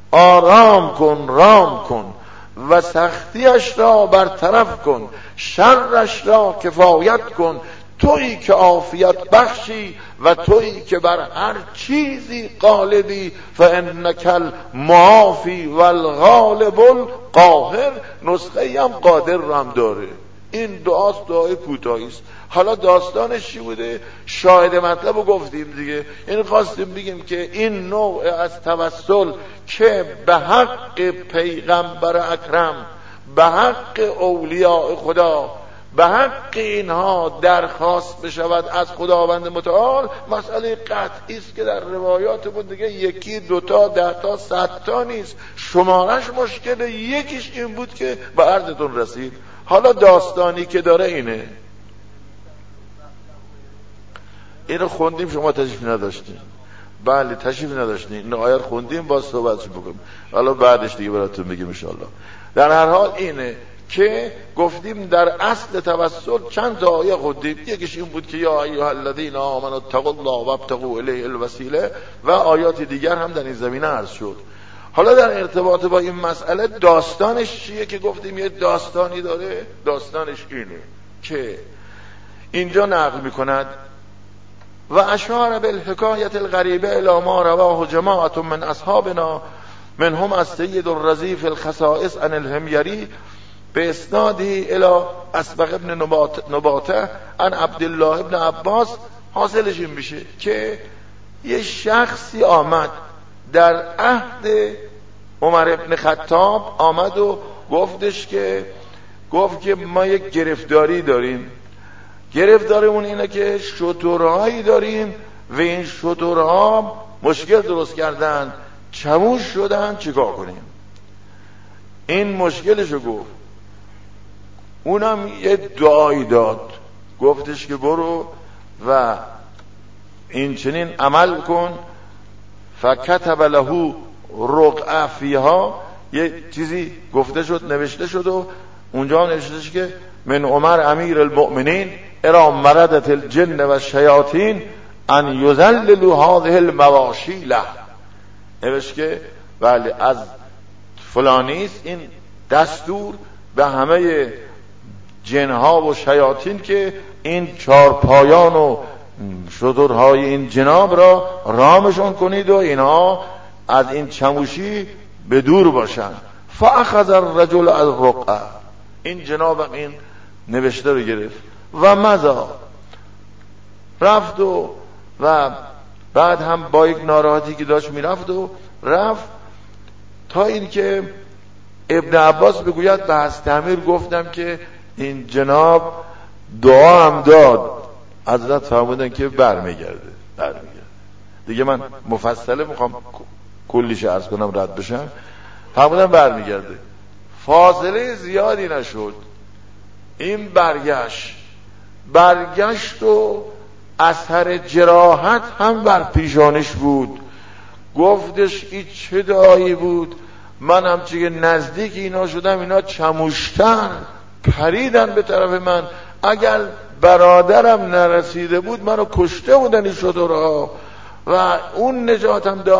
آرام کن، رام کن و سختیش را برطرف کن، شرش را کفایت کن. تویی که عافیت بخشی و تویی که بر هر چیزی غالبی. فانک المعافی والغالب القاهر. نسخه هم قادر رم داره. این دعاست، دعای کوتاهی است. حالا داستانش چی بوده؟ شاهد مطلب رو گفتیم دیگه. این خواستیم بگیم که این نوع از توسل که به حق پیغمبر اکرم، به حق اولیاء خدا، به حق اینها درخواست بشود از خداوند متعال، مسئله قطعی است که در روایات بود دیگه. یکی دوتا دهتا صدتا نیست، شمارش مشکله. یکیش این بود که به عرضتون رسید. حالا داستانی که داره اینه. اینو خوندیم، شما تشریف نداشتین. بله تشریف نداشتین. این آیات خوندیم، باز صحبتش بکنیم. حالا بعدش دیگه براتون بگیم ان شاء الله. در هر حال اینه که گفتیم در اصل توسل چند تا آیه خوندیم. یکیش این بود که یا ایها الذین آمنوا اتقوا الله وابتغوا الیه الوسیله و آیات دیگر هم در این زمینه عرض شد. حالا در ارتباط با این مسئله داستانش چیه که گفتیم یه داستانی داره. داستانش اینه که اینجا نقل میکند و اشار بالحکایت الغریبه الی ما رواه جماعت من اصحابنا منهم السید الرزیف الخصائص عن الهمیری به اسنادی الی اسبغ ابن نباته عن عبدالله ابن عباس. حاصلش این میشه که یه شخصی آمد در عهد عمر ابن خطاب، آمد و گفتش که گفت که ما یک گرفتاری داریم. گرفتاریمون اینه که شترهایی داریم و این شترها مشکل درست کردن، چموش شدن، چیکار کنیم؟ این مشکلشو گفت. اونم یه دعایی داد، گفتش که برو و این چنین عمل کن. فکتب له رقعه فیها، یه چیزی گفته شد، نوشته شد و اونجا نوشته شد که من عمر امیر المؤمنین الى مردت الجن و الشیاطین ان یذللوا هذه المواشی له. نوشت که بله از فلانیست این دستور به همه جنها و شیاطین که این چارپایان و شترهای این جناب را رامشون کنید و اینها از این چموشی به دور باشن. فاخذ الرجل الرقعه، این جناب این نوشته رو گرفت و مزا رفت و و بعد هم با یک ناراحتی که داشت میرفت و رفت تا این که ابن عباس بگوید به حضرت امیر گفتم که این جناب دعا هم داد. حضرت فرمودن که برمیگرده برمیگرده دیگه. من مفصله میخوام کلیش عرض کنم رد بشم. فرمودن برمیگرده. فاصله زیادی نشد، این برگشت برگشت و اثر جراحت هم بر پیشانش بود. گفتش این چه دعایی بود؟ من هم چه نزدیک اینا شدم، اینا چموشتن پریدن به طرف من. اگر برادرم نرسیده بود منو کشته بودن این شترها و اون نجاتم داد.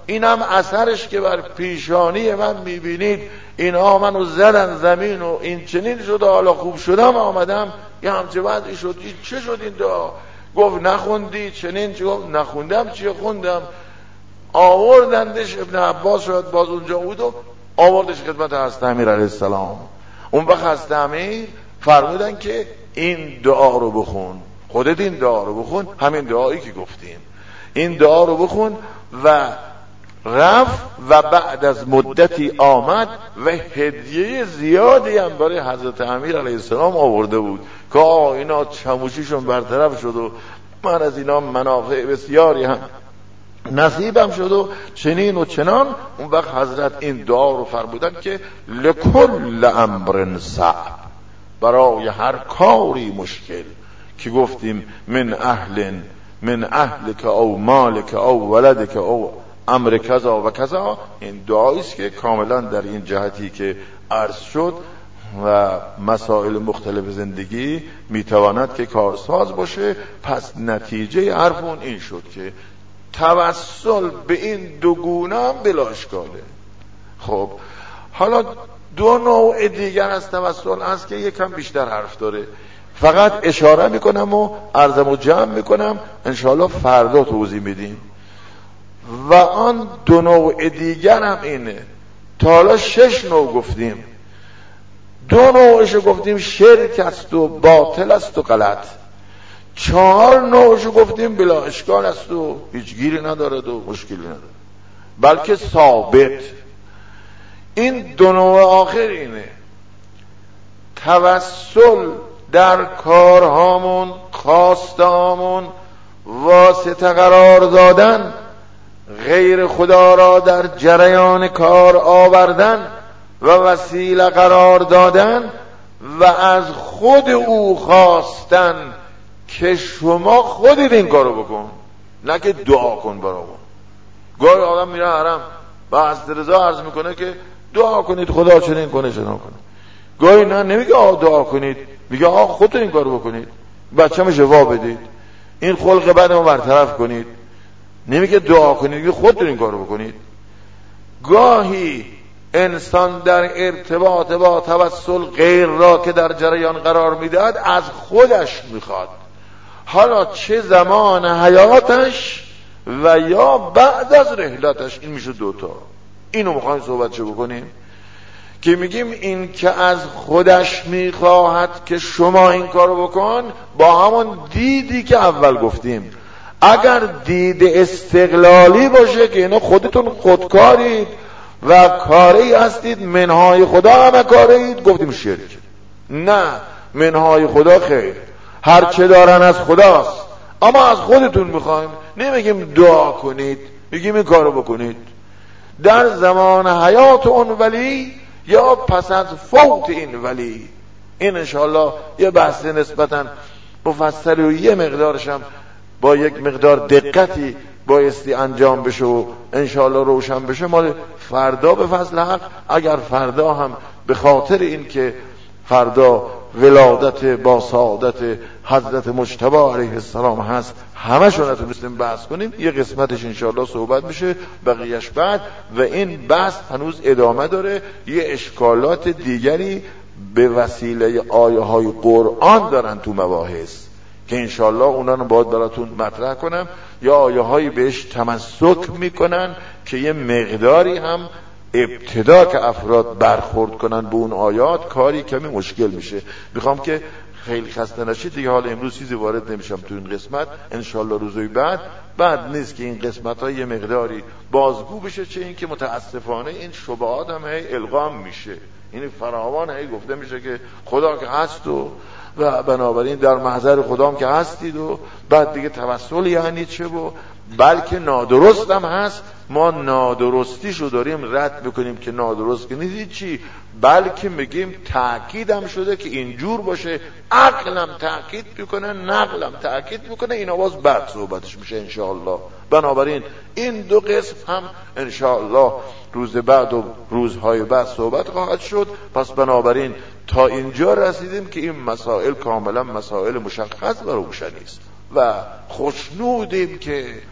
اینم اثرش که بر پیشانی من میبینید، اینها منو زدن زمین و این چنین شد، حالا خوب شدم آمدم یه همچه وضعی شد. چه شد این دعا؟ گفت نخوندی چنین چه؟ گفت نخوندم چیه خوندم. آوردندش، ابن عباس شاید باز اونجا بود و آوردش خدمت حضرت امیر علیه السلام. اون وقت حضرت امیر فرمودن که این دعا رو بخون، خودت این دعا رو بخون، همین دعایی که گفتیم این دعا رو بخون. و رفت و بعد از مدتی آمد و هدیه زیادی هم برای حضرت امیر علیه السلام آورده بود که آه اینا چموشیشون برطرف شد و من از اینا منافع بسیاری هم نصیبم شد و چنین و چنان. اون وقت حضرت این دعا رو فرمودن که لکل امر صعب، برای هر کاری مشکل که گفتیم من اهل من اهلک او مالک او ولدک او امر کذا و کذا، این دعایی است که کاملا در این جهتی که عرض شد و مسائل مختلف زندگی میتواند که کارساز باشه. پس نتیجه حرفون این شد که توسل به این دو گونه هم بلا اشکاله. خب حالا دو نوع دیگر از توسل هست که یکم بیشتر حرف داره، فقط اشاره میکنم و عرضم و جمع میکنم، انشاءالله فردا توضیح میدیم. و آن دو نوع دیگر هم اینه. تا حالا شش نوع گفتیم، دو نوعش گفتیم شرک است و باطل است و غلط، چهار نوعش گفتیم بلا اشکال است و هیچ گیری ندارد و مشکلی ندارد بلکه ثابت. این دو نوع آخر اینه: توسل در کارهامون، خواستهامون واسطه قرار دادن، غیر خدا را در جریان کار آوردن و وسیله قرار دادن و از خود او خواستن که شما خودت این کارو بکن، نه که دعا کن برامون. گاهی آدم میره حرم و حضرت رضا عرض میکنه که دعا کنید خدا چنین کنه چنین کنه. گاهی نه نمیگه آه دعا کنید، میگه آه خودتون این کارو بکنید، بچه‌م جواب بدید، این خلق بدمو برطرف کنید. نمیگه دعا کنید، میگه خودتون این کارو بکنید. گاهی انسان در ارتباط با توسل غیر را که در جریان قرار میدهد از خودش میخواد، حالا چه زمان حیاتش و یا بعد از رحلتش. این میشه دوتا. اینو میخوایم صحبت چه بکنیم که میگیم این که از خودش میخواهد که شما این کارو بکن، با همون دیدی که اول گفتیم. اگر دید استقلالی باشه که اینا خودتون خودکارید و کاری هستید، منهای خدا همه کارید، گفتیم شرک. نه، منهای خدا خیر، هر چه دارن از خداست، اما از خودتون میخوایم. نمیگیم دعا کنید، میگیم این کارو بکنید در زمان حیات اون ولی یا پس از فوت این ولی. این انشاءالله یه بحث نسبتا مفصل و یه مقدارشم با یک مقدار دقتی بایستی انجام بشه و انشاءالله روشن بشه مال فردا به فضل حق. اگر فردا هم به خاطر این که فردا ولادت با سعادت حضرت مجتبی علیه السلام هست همشون نتونستیم بحث کنیم، یه قسمتش انشاءالله صحبت میشه، بقیهش بعد. و این بحث هنوز ادامه داره، یه اشکالات دیگری به وسیله آیه های قرآن دارن تو مباحث که انشاءالله اونا رو باید براتون مطرح کنم، یا آیه هایی بهش تمسک میکنن که یه مقداری هم ابتدا که افراد برخورد کنن به اون آیات کاری کمی مشکل میشه. میخوام که خیلی خسته نشید دیگه، حالا امروز چیزی وارد نمیشم تو این قسمت، انشالله روزوی بعد بعد نیست که این قسمت ها یه مقداری بازگو بشه، چه این که متاسفانه این شبهات هم هی القام میشه، این فراوان هی گفته میشه که خدا که هست و و بنابراین در محضر خدام که هستید و بعد دیگه توسل یعنی چه، و بلکه نادرست هم هست. ما نادرستیشو داریم رد میکنیم که نادرست که نیست چی، بلکه میگیم تأکید هم شده که اینجور باشه، عقلم تأکید میکنه، نقلم تأکید میکنه، این آواز بعد صحبتش میشه انشاءالله. بنابراین این دو قسم هم انشاءالله روز بعد و روزهای بعد صحبت خواهد شد. پس بنابراین تا اینجا رسیدیم که این مسائل کاملا مسائل مشخص و روشنی است و خوشنودیم که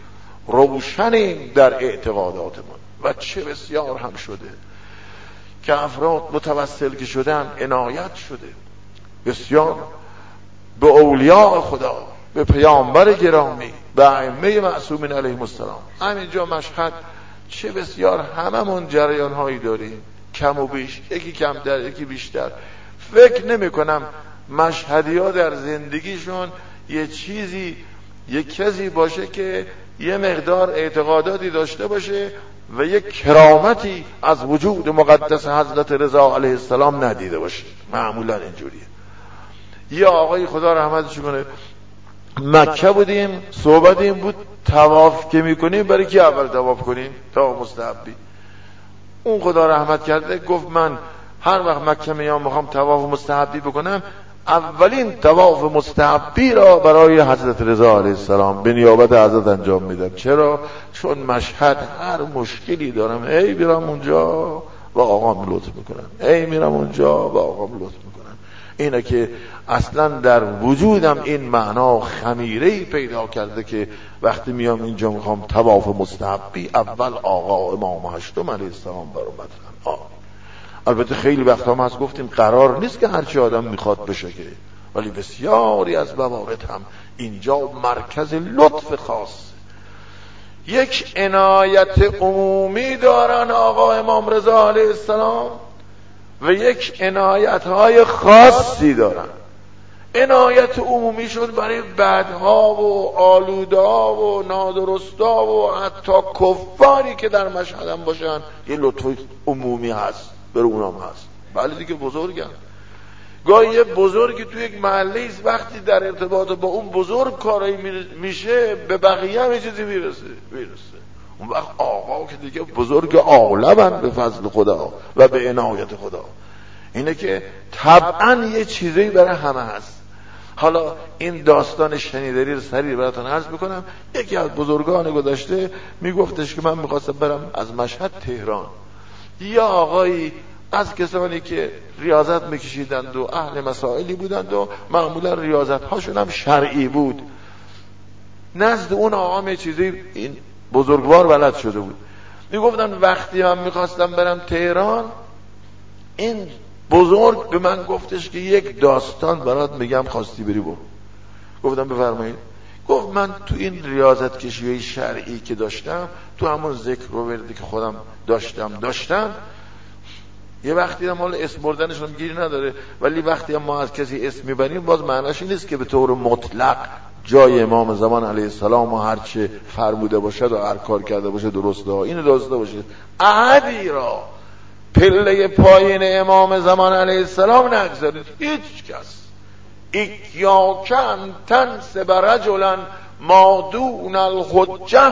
روشنیم در اعتقاداتمان. و چه بسیار هم شده که افراد متوسل که شدن عنایت شده بسیار به اولیاء خدا، به پیامبر گرامی، به ائمه معصومین علیهم السلام. همینجا مشهد چه بسیار هممون جریان هایی داریم، کم و بیش، یکی کمتر یکی بیشتر. فکر نمی کنم مشهدی ها در زندگیشون یه چیزی یه کسی باشه که یه مقدار اعتقاداتی داشته باشه و یک کرامتی از وجود مقدس حضرت رضا علیه السلام ندیده باشه. معمولا اینجوریه. یه آقای خدا رحمتش کنه مکه بودیم، صحبت این بود طواف که میکنیم برای کی اول طواف کنیم؟ طواف مستحبی. اون خدا رحمت کرده گفت من هر وقت مکه میام میخوام طواف مستحبی بکنم، اولین طواف مستحبی را برای حضرت رضا علیه السلام به نیابت حضرت انجام میدم. چرا؟ چون مشهد هر مشکلی دارم ای میرم اونجا و آقام لطف میکنن، ای میرم اونجا و آقام لطف میکنن. اینه که اصلا در وجودم این معنا خمیره‌ای پیدا کرده که وقتی میام اینجا میخوام طواف مستحبی، اول آقا امام هشتم علیه السلام برام مطرحن. البته خیلی وقتا ما از گفتیم قرار نیست که هرچی آدم میخواد بشه که، ولی بسیاری از موارد هم اینجا مرکز لطف خاص، یک عنایت عمومی دارن آقا امام رضا علیه السلام و یک عنایت های خاصی دارن. عنایت عمومی شد برای بدها و آلودا و نادرستا و حتی کفاری که در مشهد هم باشن یه لطف عمومی هست، بر اونام هست. بله دیگه بزرگم. گاهی یه بزرگی توی یک محله ایست وقتی در ارتباط با اون بزرگ کارایی میشه به بقیه هم یه چیزی میرسه میرسه اون وقت آقا که دیگه بزرگ عالمن به فضل خدا و به عنایت خدا. اینه که طبعا یه چیزی برای همه هست. حالا این داستان شنیداری رو سریع براتون عرض میکنم. یکی از بزرگان گذشته میگفتش که من میخواستم برم از مشهد تهران. یا آقایی از کسانی که ریاضت میکشیدند و اهل مسائلی بودند و معمولا ریاضت هاشون هم شرعی بود، نزد اون آقا یه چیزی این بزرگوار بلد شده بود. میگفتن وقتی من میخواستم برم تهران، این بزرگ به من گفتش که یک داستان برات میگم، خواستی بری برو. گفتم بفرمایید. گفت من تو این ریاضت کشی شرعی که داشتم، تو همون ذکر و وردی که خودم داشتم داشتم یه وقتی هم حالا اسم بردنش هم گیری نداره، ولی وقتی هم ما از کسی اسم میبریم باز معناش این نیست که به طور مطلق جای امام زمان علیه السلام و هر چه فرموده باشد و هر کار کرده باشه درسته. این داشته باشه احدی را پله پایین امام زمان علیه السلام نگذارید. هیچ کس ایاکن تنسب رجلا ما دون الحجه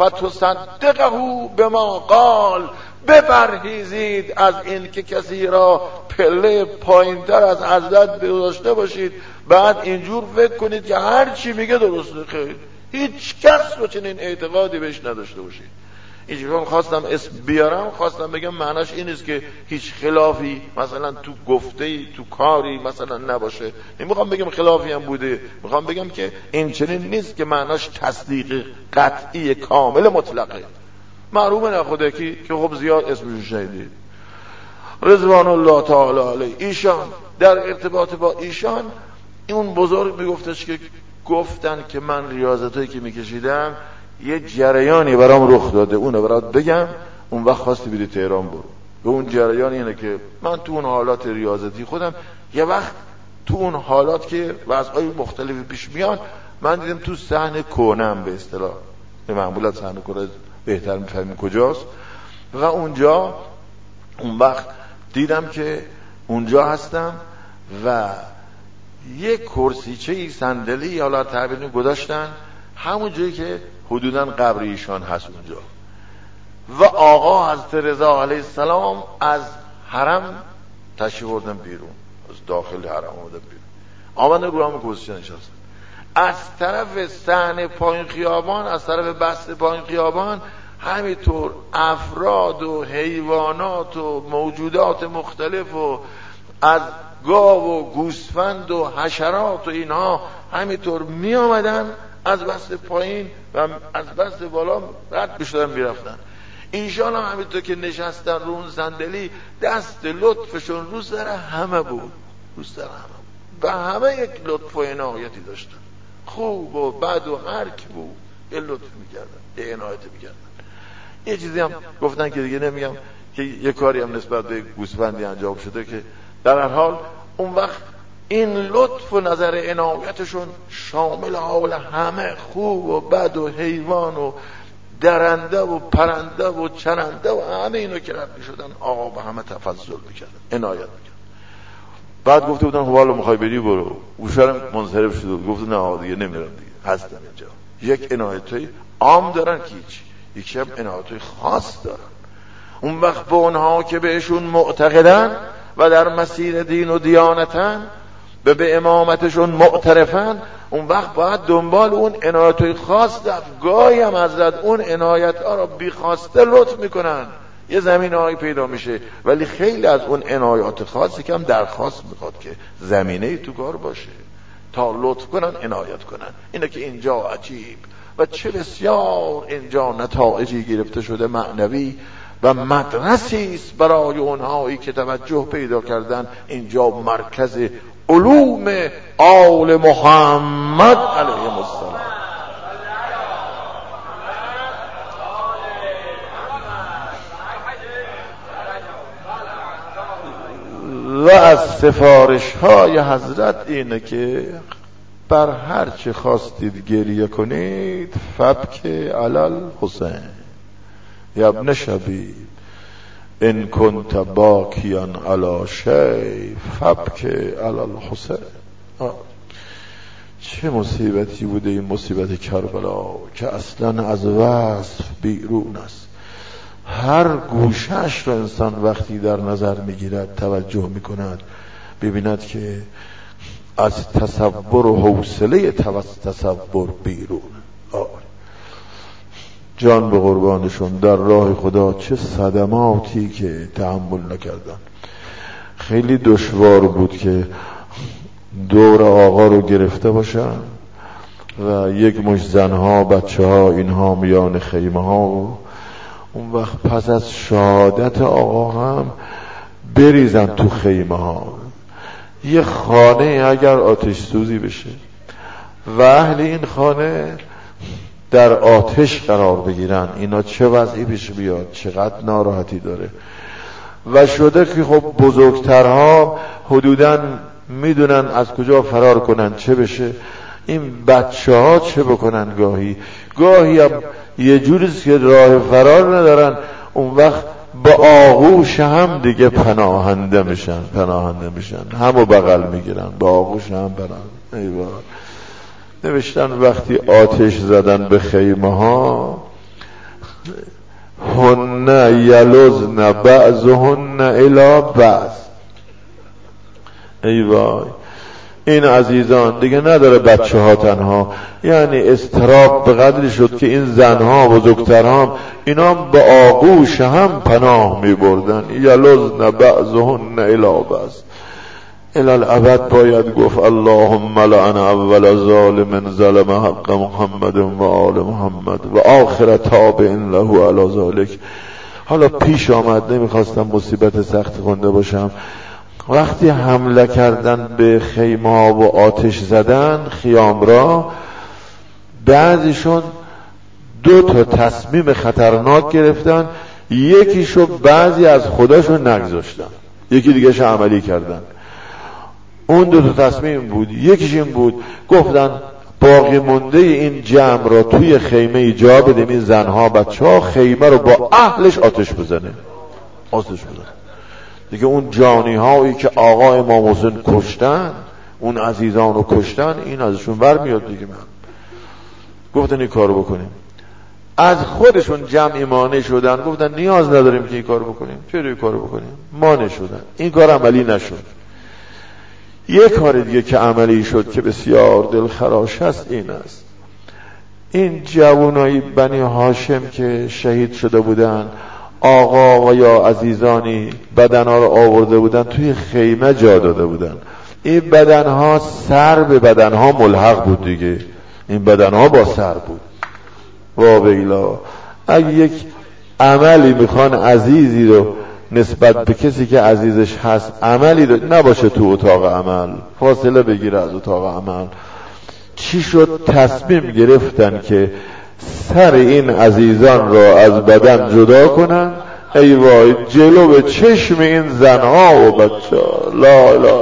فتصدقه بما قال. بپرهیزید از این که کسی را پله پایینتر از حضرت داشته باشید بعد اینجور فکر کنید که هر چی میگه درسته. خیر، هیچ کس رو چنین اعتقادی بهش نداشته باشید. اینجور خواستم اسم بیارم، خواستم بگم معناش این است که هیچ خلافی مثلا تو گفته‌ای تو کاری مثلا نباشه. نمیخوام بگم خلافی هم بوده، میخوام بگم که این چنین نیست که معناش تصدیق قطعی کامل مطلقه. معلومه نه خدا کی که خب زیاد اسمش شنیدید، رضوان الله تعالی علیه. ایشان در ارتباط با ایشان اون بزرگ میگفتش که گفتن که من ریاضتایی که میکشیدم یه جریانی برام رخ داده، اونو برات بگم، اون وقت خواستی بری تهران برو. به اون جریان اینه که من تو اون حالات ریاضتی خودم یه وقت تو اون حالات که وضعای مختلفی پیش میان، من دیدم تو صحن کونم به اصطلاح، معمولا صحن کونه بهتر میفهمیم کجاست، و اونجا اون وقت دیدم که اونجا هستم و یک کرسیچه صندلی حالا تعبیر گذاشتن همون جایی که حدوداً قبر ایشان هست اونجا، و آقا حضرت رضا علیه السلام از حرم تشریف بردن بیرون، از داخل حرم آمدن بیرون، آمدن رو همون کرسیچه نشستن. از طرف صحن پایین خیابان، از طرف بسط پایین خیابان همینطور افراد و حیوانات و موجودات مختلف و از گاو و گوسفند و حشرات و اینها همینطور می آمدن از بست پایین و از بست بالا رد بشدن میرفتن. اینشان هم همینطور که نشستن رو اون صندلی دست لطفشون رو سر همه بود، رو سر همه بود و همه یک لطف و عنایتی داشتن، خوب و بد و هر کی بود یه لطف میکردن، یه عنایتی میکردن. یه چیزی هم گفتن که دیگه نمیگم، که یه کاری هم نسبت به گوسفندی انجام شده که در هر حال اون وقت این لطف و نظر عنایتشون شامل حال همه خوب و بد و حیوان و درنده و پرنده و چرنده و همه اینو که رد میشدن آقا به همه تفضل میکردن، عنایت میکردن. بعد گفته بودن حالا میخوای بری برو. گوشوارم منصرف شده بود، گفت نه آقا دیگه نمیرم دیگه، هستم اینجا. یک عنایتای عام دارن که هیچ، یکی هم عنایتای خاص دارن. اون وقت به اونها که بهشون معتقدن و در مسیر دین و دیانتن به به امامتشون معترفن، اون وقت باید دنبال اون عنایتای خاص دفت. گاهی هم حضرت اون عنایت ها را بی خواسته لطف میکنن، یه زمین هایی پیدا میشه، ولی خیلی از اون عنایات خاصی که هم درخواست میخواد که زمینه تو کار باشه تا لطف کنن، عنایت کنن. اینه که اینجا عجیب و چه بسیار اینجا نتایجی گرفته شده معنوی و مدرسی است برای اونهایی که توجه پیدا کردن. اینجا مرکز علوم آل محمد علیه السلام و از سفارش های حضرت اینه که بر هر چه خواستید گریه کنید فبک علی حسین یا ابن شبیب ان کنت باکیان علی شی فبک علی الحسین. چه مصیبتی بوده این مصیبت کربلا که اصلا از وصف بیرون است. هر گوشش را انسان وقتی در نظر میگیرد توجه میکند ببیند که از تصور و حوصله تصور بیرون. جان به قربانشون در راه خدا چه صدماتی که تحمل نکردن. خیلی دشوار بود که دور آقا رو گرفته باشن و یک مش زنها بچه ها اینها میان خیمه ها و اون وقت پس از شهادت آقا هم بریزن تو خیمه ها. یه خانه اگر آتش سوزی بشه و اهل این خانه در آتش قرار بگیرن، اینا چه وضعی پیش بیاد، چقدر ناراحتی داره. و شده که خب بزرگترها حدوداً میدونن از کجا فرار کنن چه بشه، این بچه ها چه بکنن. گاهی گاهی هم یه جوریست که راه فرار ندارن، اون وقت با آغوش هم دیگه پناهنده میشن پناهنده میشن همو بغل میگیرن، با آغوش هم پناهنده. ایوه نوشتن وقتی آتش زدن به خیمه ها هن یلزن بعضهن الی بعض. ای وای این عزیزان دیگه نداره بچه ها تنها، یعنی استراب به قدری شد که این زنها بزرگترها اینا با آغوش هم پناه می بردن. یلزن بعضهن الی بعض. الالعبد باید گفت اللهم لعن اول ظالم ظلم حق محمد و آل محمد و آخر تابع له علی ذلک. حالا پیش آمد، نمیخواستم مصیبت سخت خونده باشم، وقتی حمله کردن به خیمه ها و آتش زدن خیام را، بعضیشون دو تا تصمیم خطرناک گرفتن. یکیشو بعضی از خودشون نگذاشتن، یکی دیگهش عملی کردن. اون دو تا تصمیم بود، یکیش این بود گفتن باقی مونده این جمع را توی خیمه جا بدیم، این زنها بچه ها خیمه رو با اهلش آتش بزنه آتش بزنه دیگه. اون جانی هایی که آقا امام حسین کشتن، اون عزیزان رو کشتن، این ازشون برمیاد دیگه. من گفتن این کارو بکنیم، از خودشون جمعی مانع شدن، گفتن نیاز نداریم که این کارو بکنیم، چرا این کارو بکنیم، مانع شدن. این کار عملی نشد. یک کار دیگه که عملی شد که بسیار دلخراش است این است، این جوانای بنی هاشم که شهید شده بودن، آقا و یا عزیزانی بدنها رو آورده بودن توی خیمه جا داده بودن. این بدنها سر به بدنها ملحق بود دیگه، این بدنها با سر بود. واویلا اگه یک عملی میخوان عزیزی رو نسبت به کسی که عزیزش هست عملی رو نباشه تو اتاق عمل، فاصله بگیره از اتاق عمل. چی شد؟ تصمیم گرفتن که سر این عزیزان را از بدن جدا کنن. ای وای، جلو به چشم این زنها و بچه ها. لا لا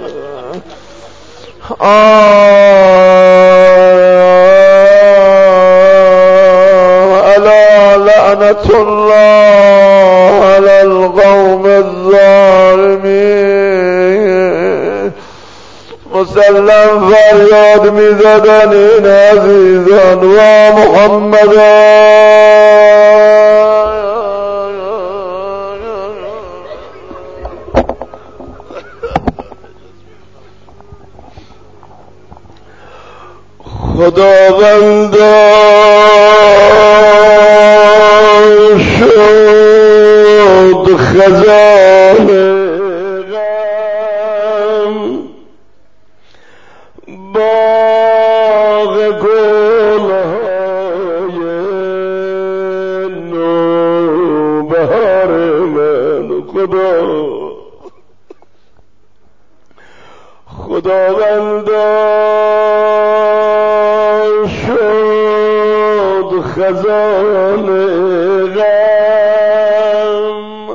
الا لعنت الله علی القوم الظالمین. مسلم فریاد میزدن این عزیزان و محمد خداوندا شد خزانه غم باغ گلهای نوبهار من. خدا خداوندا شد خزانه غم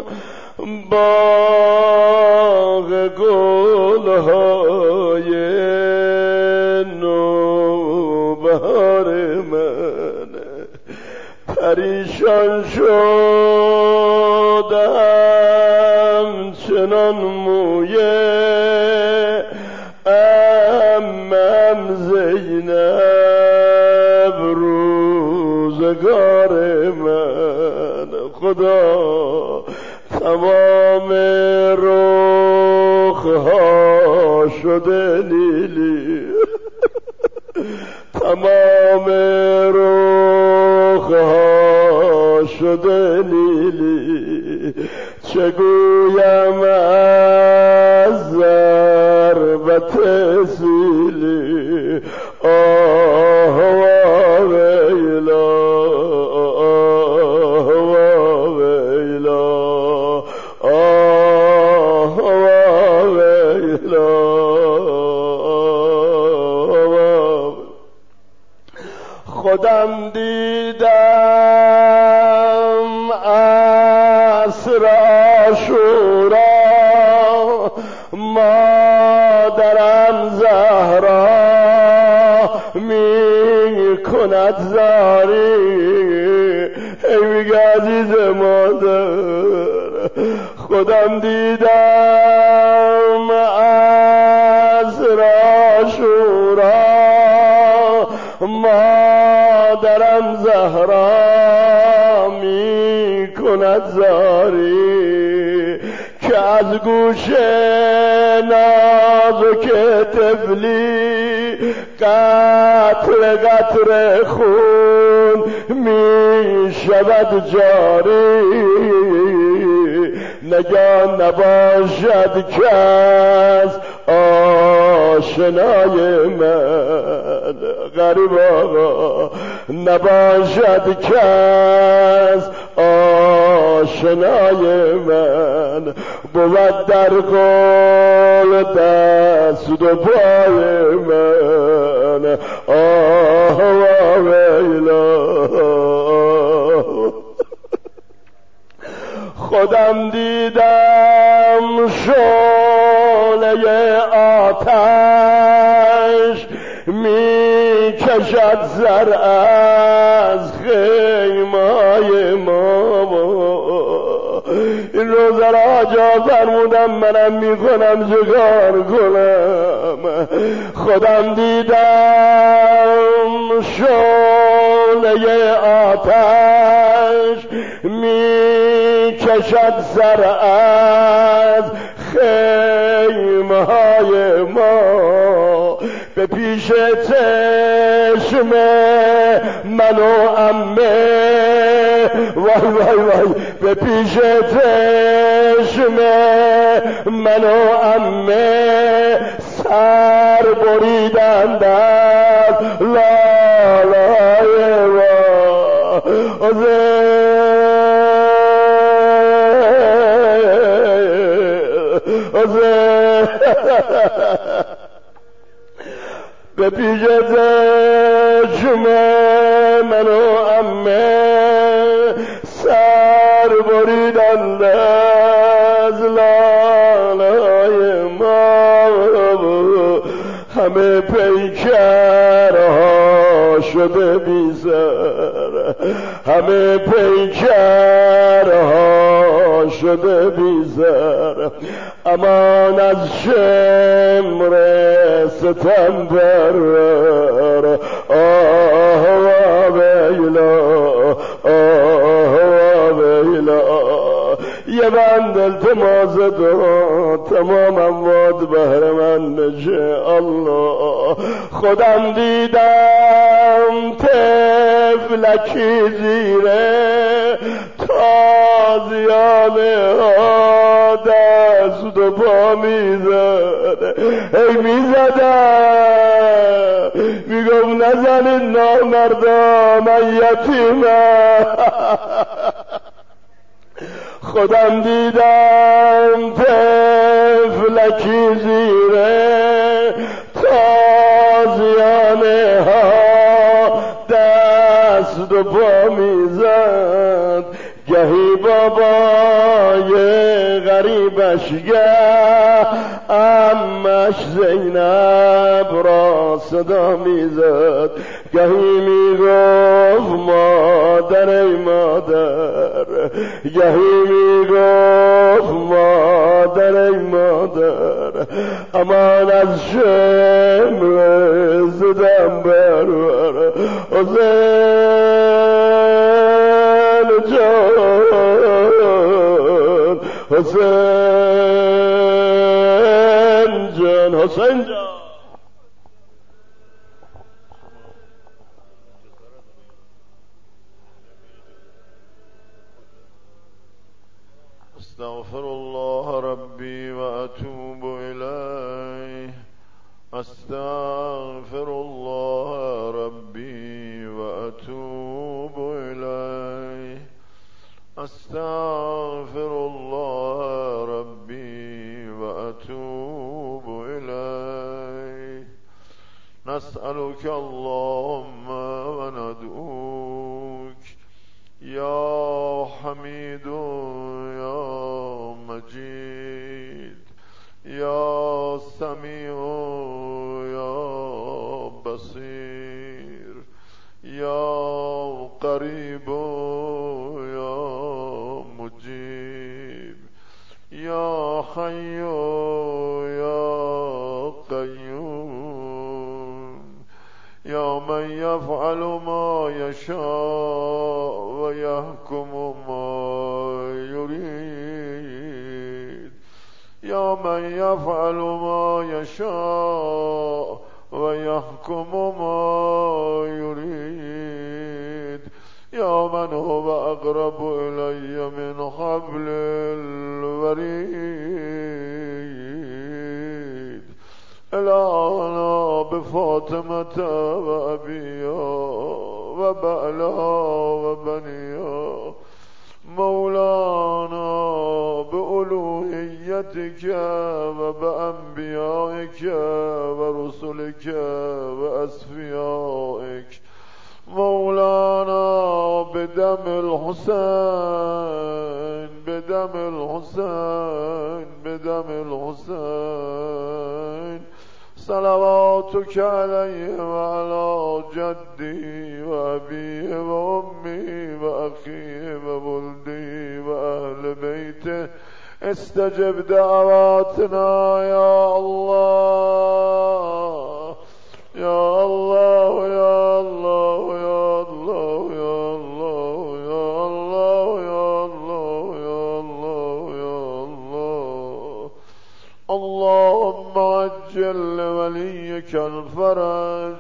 باغ گلهای نوبهار من. پریشان شدم چنان مویه امم زینب روزگار من. خدا تمام رخها شده نیلی، تمام رخها شده نیلی. چگویم از ضربت سیلی. آه واویلا آه واویلا آه واویلا. خودم دیدم عصر عاشورا مادرم زهرا می کند زاری. ای میگه عزیز مادر، خودم دیدم عصر عاشورا مادرم زهرا می کند زاری. که از گوش نازک طفلی قطر قطر خون می شود جاری. نگاه نباشد کس آشنای من. غریب آقا نباشد کس آشنای من. بود در قول دست و پای من. آه واویلا خودم دیدم شعله آتش می کشد زر از خیمای ما. این روزه را جا فرمودم منم میکنم جگار کنم. خودم دیدم شعله آتش می کشد سر از خیمه های ما. به پیش چشم من و عمه وای وای وای به پیش چشم من و عمه سر بریدند از لا بالای ما حسین به پیش چشم من و عمه سر بریدند از لالای ما، همه پیکرها شده بی سر، همه پیکرها شده بی سر. امان از شمر ستم برر، آه ویلا آه ویلا. یه بند التماس دو تمام امواد بهر من نشه الله. خودم دیدم طفلکی زیره تازیانه ها دست و پا میزد، ای میزدم میگم نزنید نامردا من یتیمم. خودم دیدم طفلکی زیره تازیانه ها دست و پا میزد، گهی بابای غریبش گه امش زینب را صدا میزد، گهی میگفت مادر ای مادر، گهی میگفت مادر ای مادر. امان از شمر زدم برور حسین جان، حسین جان، حسین جان. استغفر الله ربي وأتوب إليه، استغفر الله ربي وأتوب إليه، استغفر الله ربي وأتوب إليه. نسألك اللهم وندعوك يا حميد يا مجيد يا سميع يا بصير يا قريب يا مجيب يا حي يا قيوم يا من يفعل ما يشاء ويحكم ما يريد، يا من يفعل ما يشاء ويحكم ما يريد، يا من هو أقرب إلي من حبل الوريد. الآن بفاطمة وأبيها وبعلها وبنيها، مولانا بألوهيتك وبأنبيائك ورسلك وأصفيائك، مولانا بدم الحسين بدم الحسين بدم الحسين، صلواتك عليه وعلى جدي وأبيه وأمي وأخيه وولدي وأهل بيته. استجب دعواتنا يا الله يا الله يا الله يا الله يا الله يا الله يا الله يا الله يا الله. اللهم عجل لوليك الفرج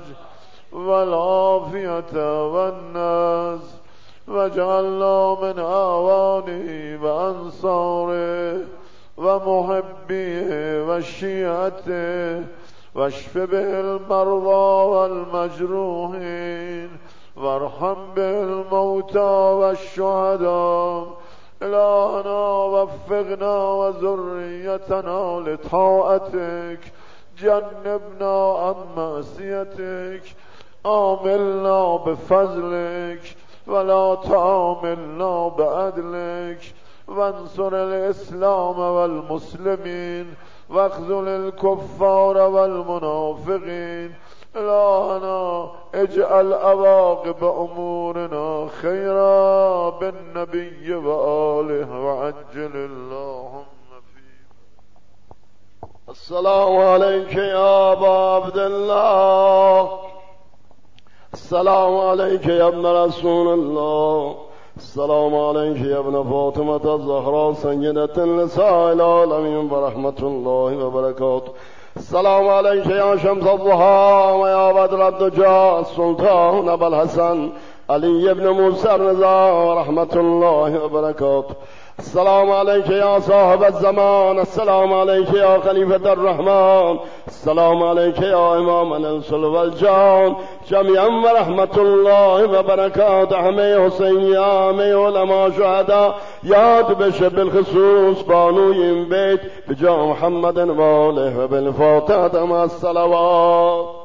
والعافية والنصر، واجعلنا من أعوانه وأنصاره ومحبيه وشيعته واشف به المرضى والمجروحين وارحم به الموتى والشهداء. إلهنا وفقنا وذريتنا لطاعتك، جنبنا عن معصيتك، عاملنا بفضلك ولا تعاملنا بعدلك، وانصر الإسلام والمسلمين واخذل الكفار والمنافقين. إلهنا اجعل عواقب أمورنا خيرا بالنبي وآله وعجل اللهم فيه. السلام عليك يا أبا عبد الله، السلام عليك يا ابن رسول الله، السلام عليك يا ابن فاطمة الزهراء سيدة النساء العالمين ورحمة الله وبركاته. السلام عليك يا شمس الضحى ويا بدر الدجى السلطان أبا الحسن علي بن موسى الرضا ورحمة الله وبركاته. السلام عليك يا صاحب الزمان، السلام عليك يا خليفة الرحمن، السلام عليك يا إمام الإنس والجان جميعا ورحمة الله وبركاته. همه حسینیه، همه علماء شهدا یاد بشه، بالخصوص بانوی این بیت بجا محمد و آله و بالفاتحه مع الصلوات.